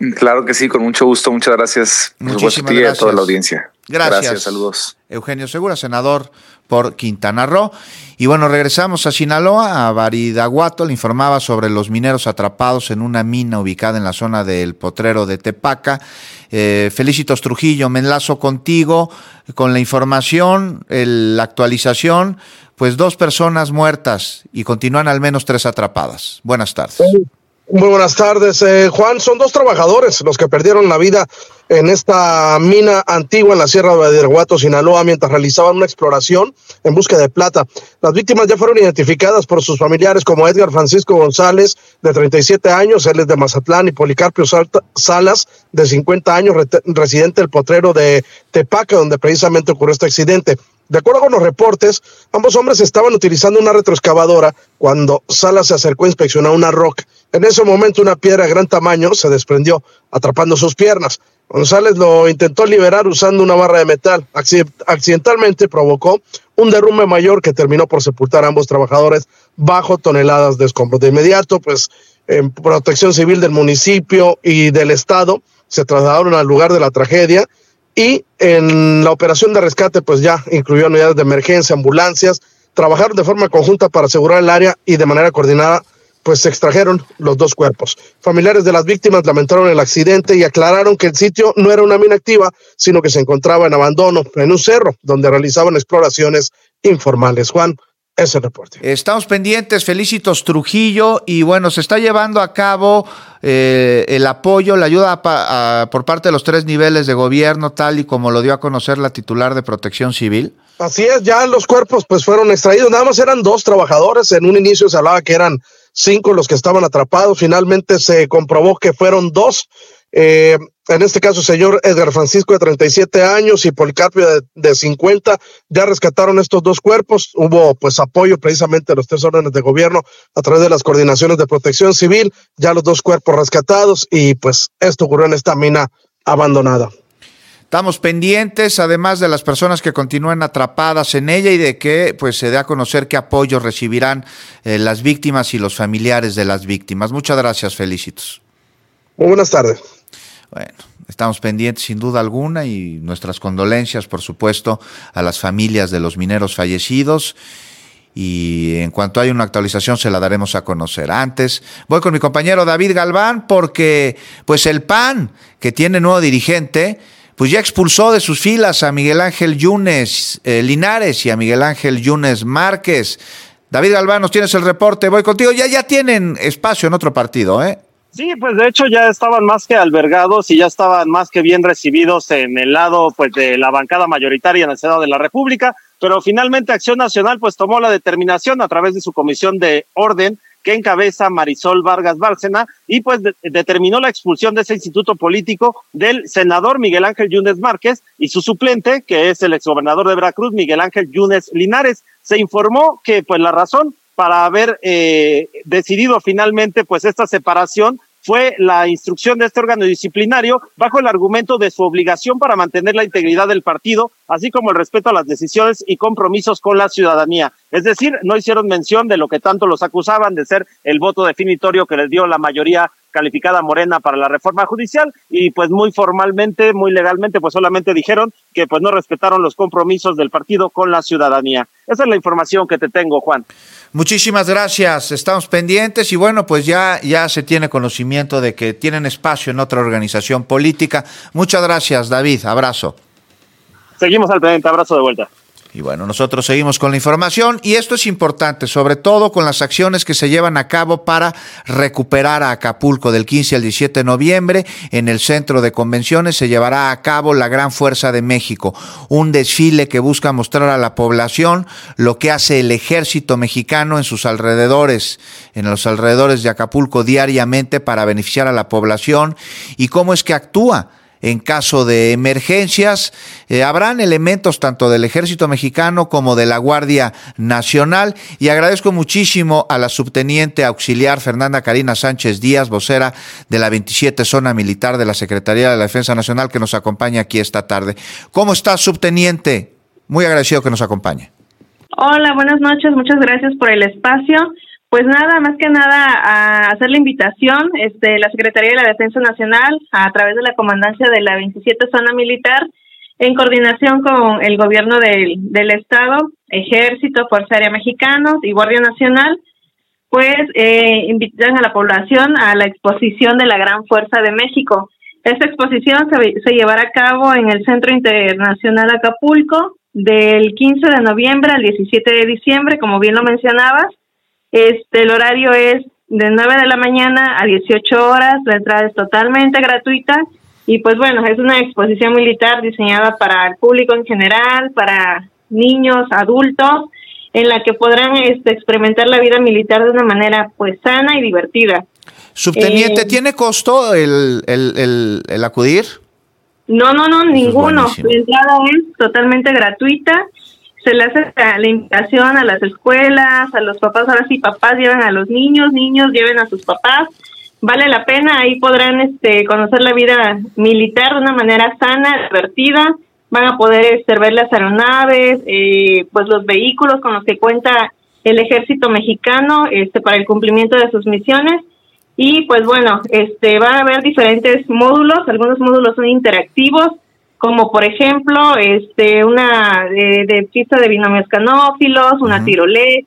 Claro que sí, con mucho gusto. Muchas gracias. Muchísimas gracias. A toda la audiencia. Gracias. Saludos. Eugenio Segura, senador por Quintana Roo. Y bueno, regresamos a Sinaloa. A Baridaguato le informaba sobre los mineros atrapados en una mina ubicada en la zona del Potrero de Tepaca. Felicitos Trujillo, me enlazo contigo con la información, la actualización. Pues 2 personas muertas y continúan al menos 3 atrapadas. Buenas tardes. Muy buenas tardes, Juan. Son 2 trabajadores los que perdieron la vida en esta mina antigua en la Sierra de Badiraguato, Sinaloa, mientras realizaban una exploración en busca de plata. Las víctimas ya fueron identificadas por sus familiares como Edgar Francisco González, de 37 años, él es de Mazatlán, y Policarpio Salas, de 50 años, residente del Potrero de Tepaca, donde precisamente ocurrió este accidente. De acuerdo con los reportes, ambos hombres estaban utilizando una retroexcavadora cuando Salas se acercó a inspeccionar una roca. En ese momento una piedra de gran tamaño se desprendió, atrapando sus piernas. González lo intentó liberar usando una barra de metal. Accidentalmente provocó un derrumbe mayor que terminó por sepultar a ambos trabajadores bajo toneladas de escombros. De inmediato, pues, en Protección Civil del municipio y del estado se trasladaron al lugar de la tragedia. Y en la operación de rescate, pues ya incluyó unidades de emergencia, ambulancias, trabajaron de forma conjunta para asegurar el área y de manera coordinada, pues se extrajeron los 2 cuerpos. Familiares de las víctimas lamentaron el accidente y aclararon que el sitio no era una mina activa, sino que se encontraba en abandono, en un cerro, donde realizaban exploraciones informales. Juan, ese reporte. Estamos pendientes, Felicitos Trujillo, y bueno, se está llevando a cabo el apoyo, la ayuda por parte de los 3 niveles de gobierno, tal y como lo dio a conocer la titular de Protección Civil. Así es, ya los cuerpos pues fueron extraídos, nada más eran 2 trabajadores, en un inicio se hablaba que eran 5 los que estaban atrapados, finalmente se comprobó que fueron 2. En este caso, el señor Edgar Francisco, de 37 años, y Policarpio, de 50, ya rescataron estos 2 cuerpos. Hubo pues apoyo precisamente de los 3 órdenes de gobierno a través de las coordinaciones de Protección Civil, ya los 2 cuerpos rescatados, y pues esto ocurrió en esta mina abandonada. Estamos pendientes, además de las personas que continúan atrapadas en ella, y de que pues se dé a conocer qué apoyo recibirán las víctimas y los familiares de las víctimas. Muchas gracias, Felicitos. Muy buenas tardes. Bueno, estamos pendientes sin duda alguna, y nuestras condolencias, por supuesto, a las familias de los mineros fallecidos. Y en cuanto haya una actualización se la daremos a conocer. Antes voy con mi compañero David Galván, porque pues el PAN, que tiene nuevo dirigente, pues ya expulsó de sus filas a Miguel Ángel Yunes Linares y a Miguel Ángel Yunes Márquez. David Galván, nos tienes el reporte. Voy contigo. Ya tienen espacio en otro partido, ¿eh? Sí, pues de hecho ya estaban más que albergados y ya estaban más que bien recibidos en el lado pues de la bancada mayoritaria en el Senado de la República, pero finalmente Acción Nacional pues tomó la determinación a través de su comisión de orden que encabeza Marisol Vargas Bárcena, y pues determinó la expulsión de ese instituto político del senador Miguel Ángel Yunes Márquez y su suplente, que es el exgobernador de Veracruz, Miguel Ángel Yunes Linares. Se informó que pues la razón para haber decidido finalmente pues esta separación fue la instrucción de este órgano disciplinario bajo el argumento de su obligación para mantener la integridad del partido, así como el respeto a las decisiones y compromisos con la ciudadanía. Es decir, no hicieron mención de lo que tanto los acusaban de ser el voto definitorio que les dio la mayoría calificada Morena para la reforma judicial, y pues muy formalmente, muy legalmente, pues solamente dijeron que pues no respetaron los compromisos del partido con la ciudadanía. Esa es la información que te tengo, Juan. Muchísimas gracias, estamos pendientes, y bueno, pues ya se tiene conocimiento de que tienen espacio en otra organización política. Muchas gracias, David, abrazo. Seguimos al pendiente, abrazo de vuelta. Y bueno, nosotros seguimos con la información, y esto es importante, sobre todo con las acciones que se llevan a cabo para recuperar a Acapulco. Del 15 al 17 de noviembre, en el Centro de Convenciones se llevará a cabo la Gran Fuerza de México, un desfile que busca mostrar a la población lo que hace el ejército mexicano en sus alrededores, en los alrededores de Acapulco diariamente para beneficiar a la población, y cómo es que actúa en caso de emergencias. Habrán elementos tanto del Ejército Mexicano como de la Guardia Nacional, y agradezco muchísimo a la subteniente auxiliar Fernanda Karina Sánchez Díaz, vocera de la 27 Zona Militar de la Secretaría de la Defensa Nacional, que nos acompaña aquí esta tarde. ¿Cómo está, subteniente? Muy agradecido que nos acompañe. Hola, buenas noches, muchas gracias por el espacio. Pues nada, más que nada a hacer la invitación, la Secretaría de la Defensa Nacional, a través de la Comandancia de la 27 Zona Militar, en coordinación con el gobierno del Estado, Ejército, Fuerza Aérea Mexicanos y Guardia Nacional, pues invitan a la población a la exposición de la Gran Fuerza de México. Esta exposición se llevará a cabo en el Centro Internacional Acapulco del 15 de noviembre al 17 de diciembre, como bien lo mencionabas. El horario es de 9 de la mañana a 18 horas, la entrada es totalmente gratuita y pues bueno, es una exposición militar diseñada para el público en general, para niños, adultos, en la que podrán experimentar la vida militar de una manera pues sana y divertida. Subteniente, ¿tiene costo el acudir? No, ninguno. La entrada es totalmente gratuita. Se le hace la invitación a las escuelas, a los papás. Ahora sí, papás llevan a los niños, niños lleven a sus papás. Vale la pena, ahí podrán conocer la vida militar de una manera sana, divertida. Van a poder ver las aeronaves, pues los vehículos con los que cuenta el Ejército Mexicano para el cumplimiento de sus misiones. Y pues bueno, van a haber diferentes módulos, algunos módulos son interactivos, como por ejemplo una de pista de binomios canófilos, una tirolesa,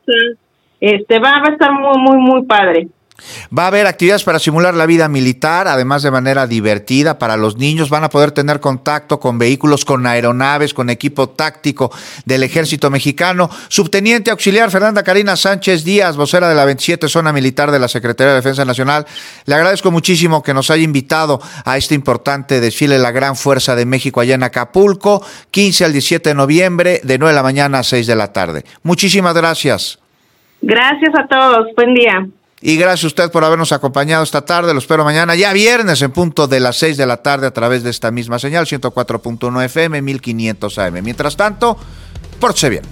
va a estar muy, muy, muy padre. Va a haber actividades para simular la vida militar, además de manera divertida para los niños. Van a poder tener contacto con vehículos, con aeronaves, con equipo táctico del Ejército Mexicano. Subteniente auxiliar Fernanda Karina Sánchez Díaz, vocera de la 27 Zona Militar de la Secretaría de Defensa Nacional. Le agradezco muchísimo que nos haya invitado a este importante desfile La Gran Fuerza de México allá en Acapulco, 15 al 17 de noviembre, de 9 de la mañana a 6 de la tarde. Muchísimas gracias. Gracias a todos. Buen día. Y gracias a usted por habernos acompañado esta tarde. Lo espero mañana, ya viernes, en punto de las 6 de la tarde a través de esta misma señal, 104.1 FM, 1500 AM. Mientras tanto, pórtese bien.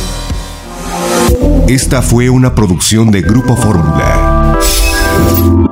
Esta fue una producción de Grupo Fórmula.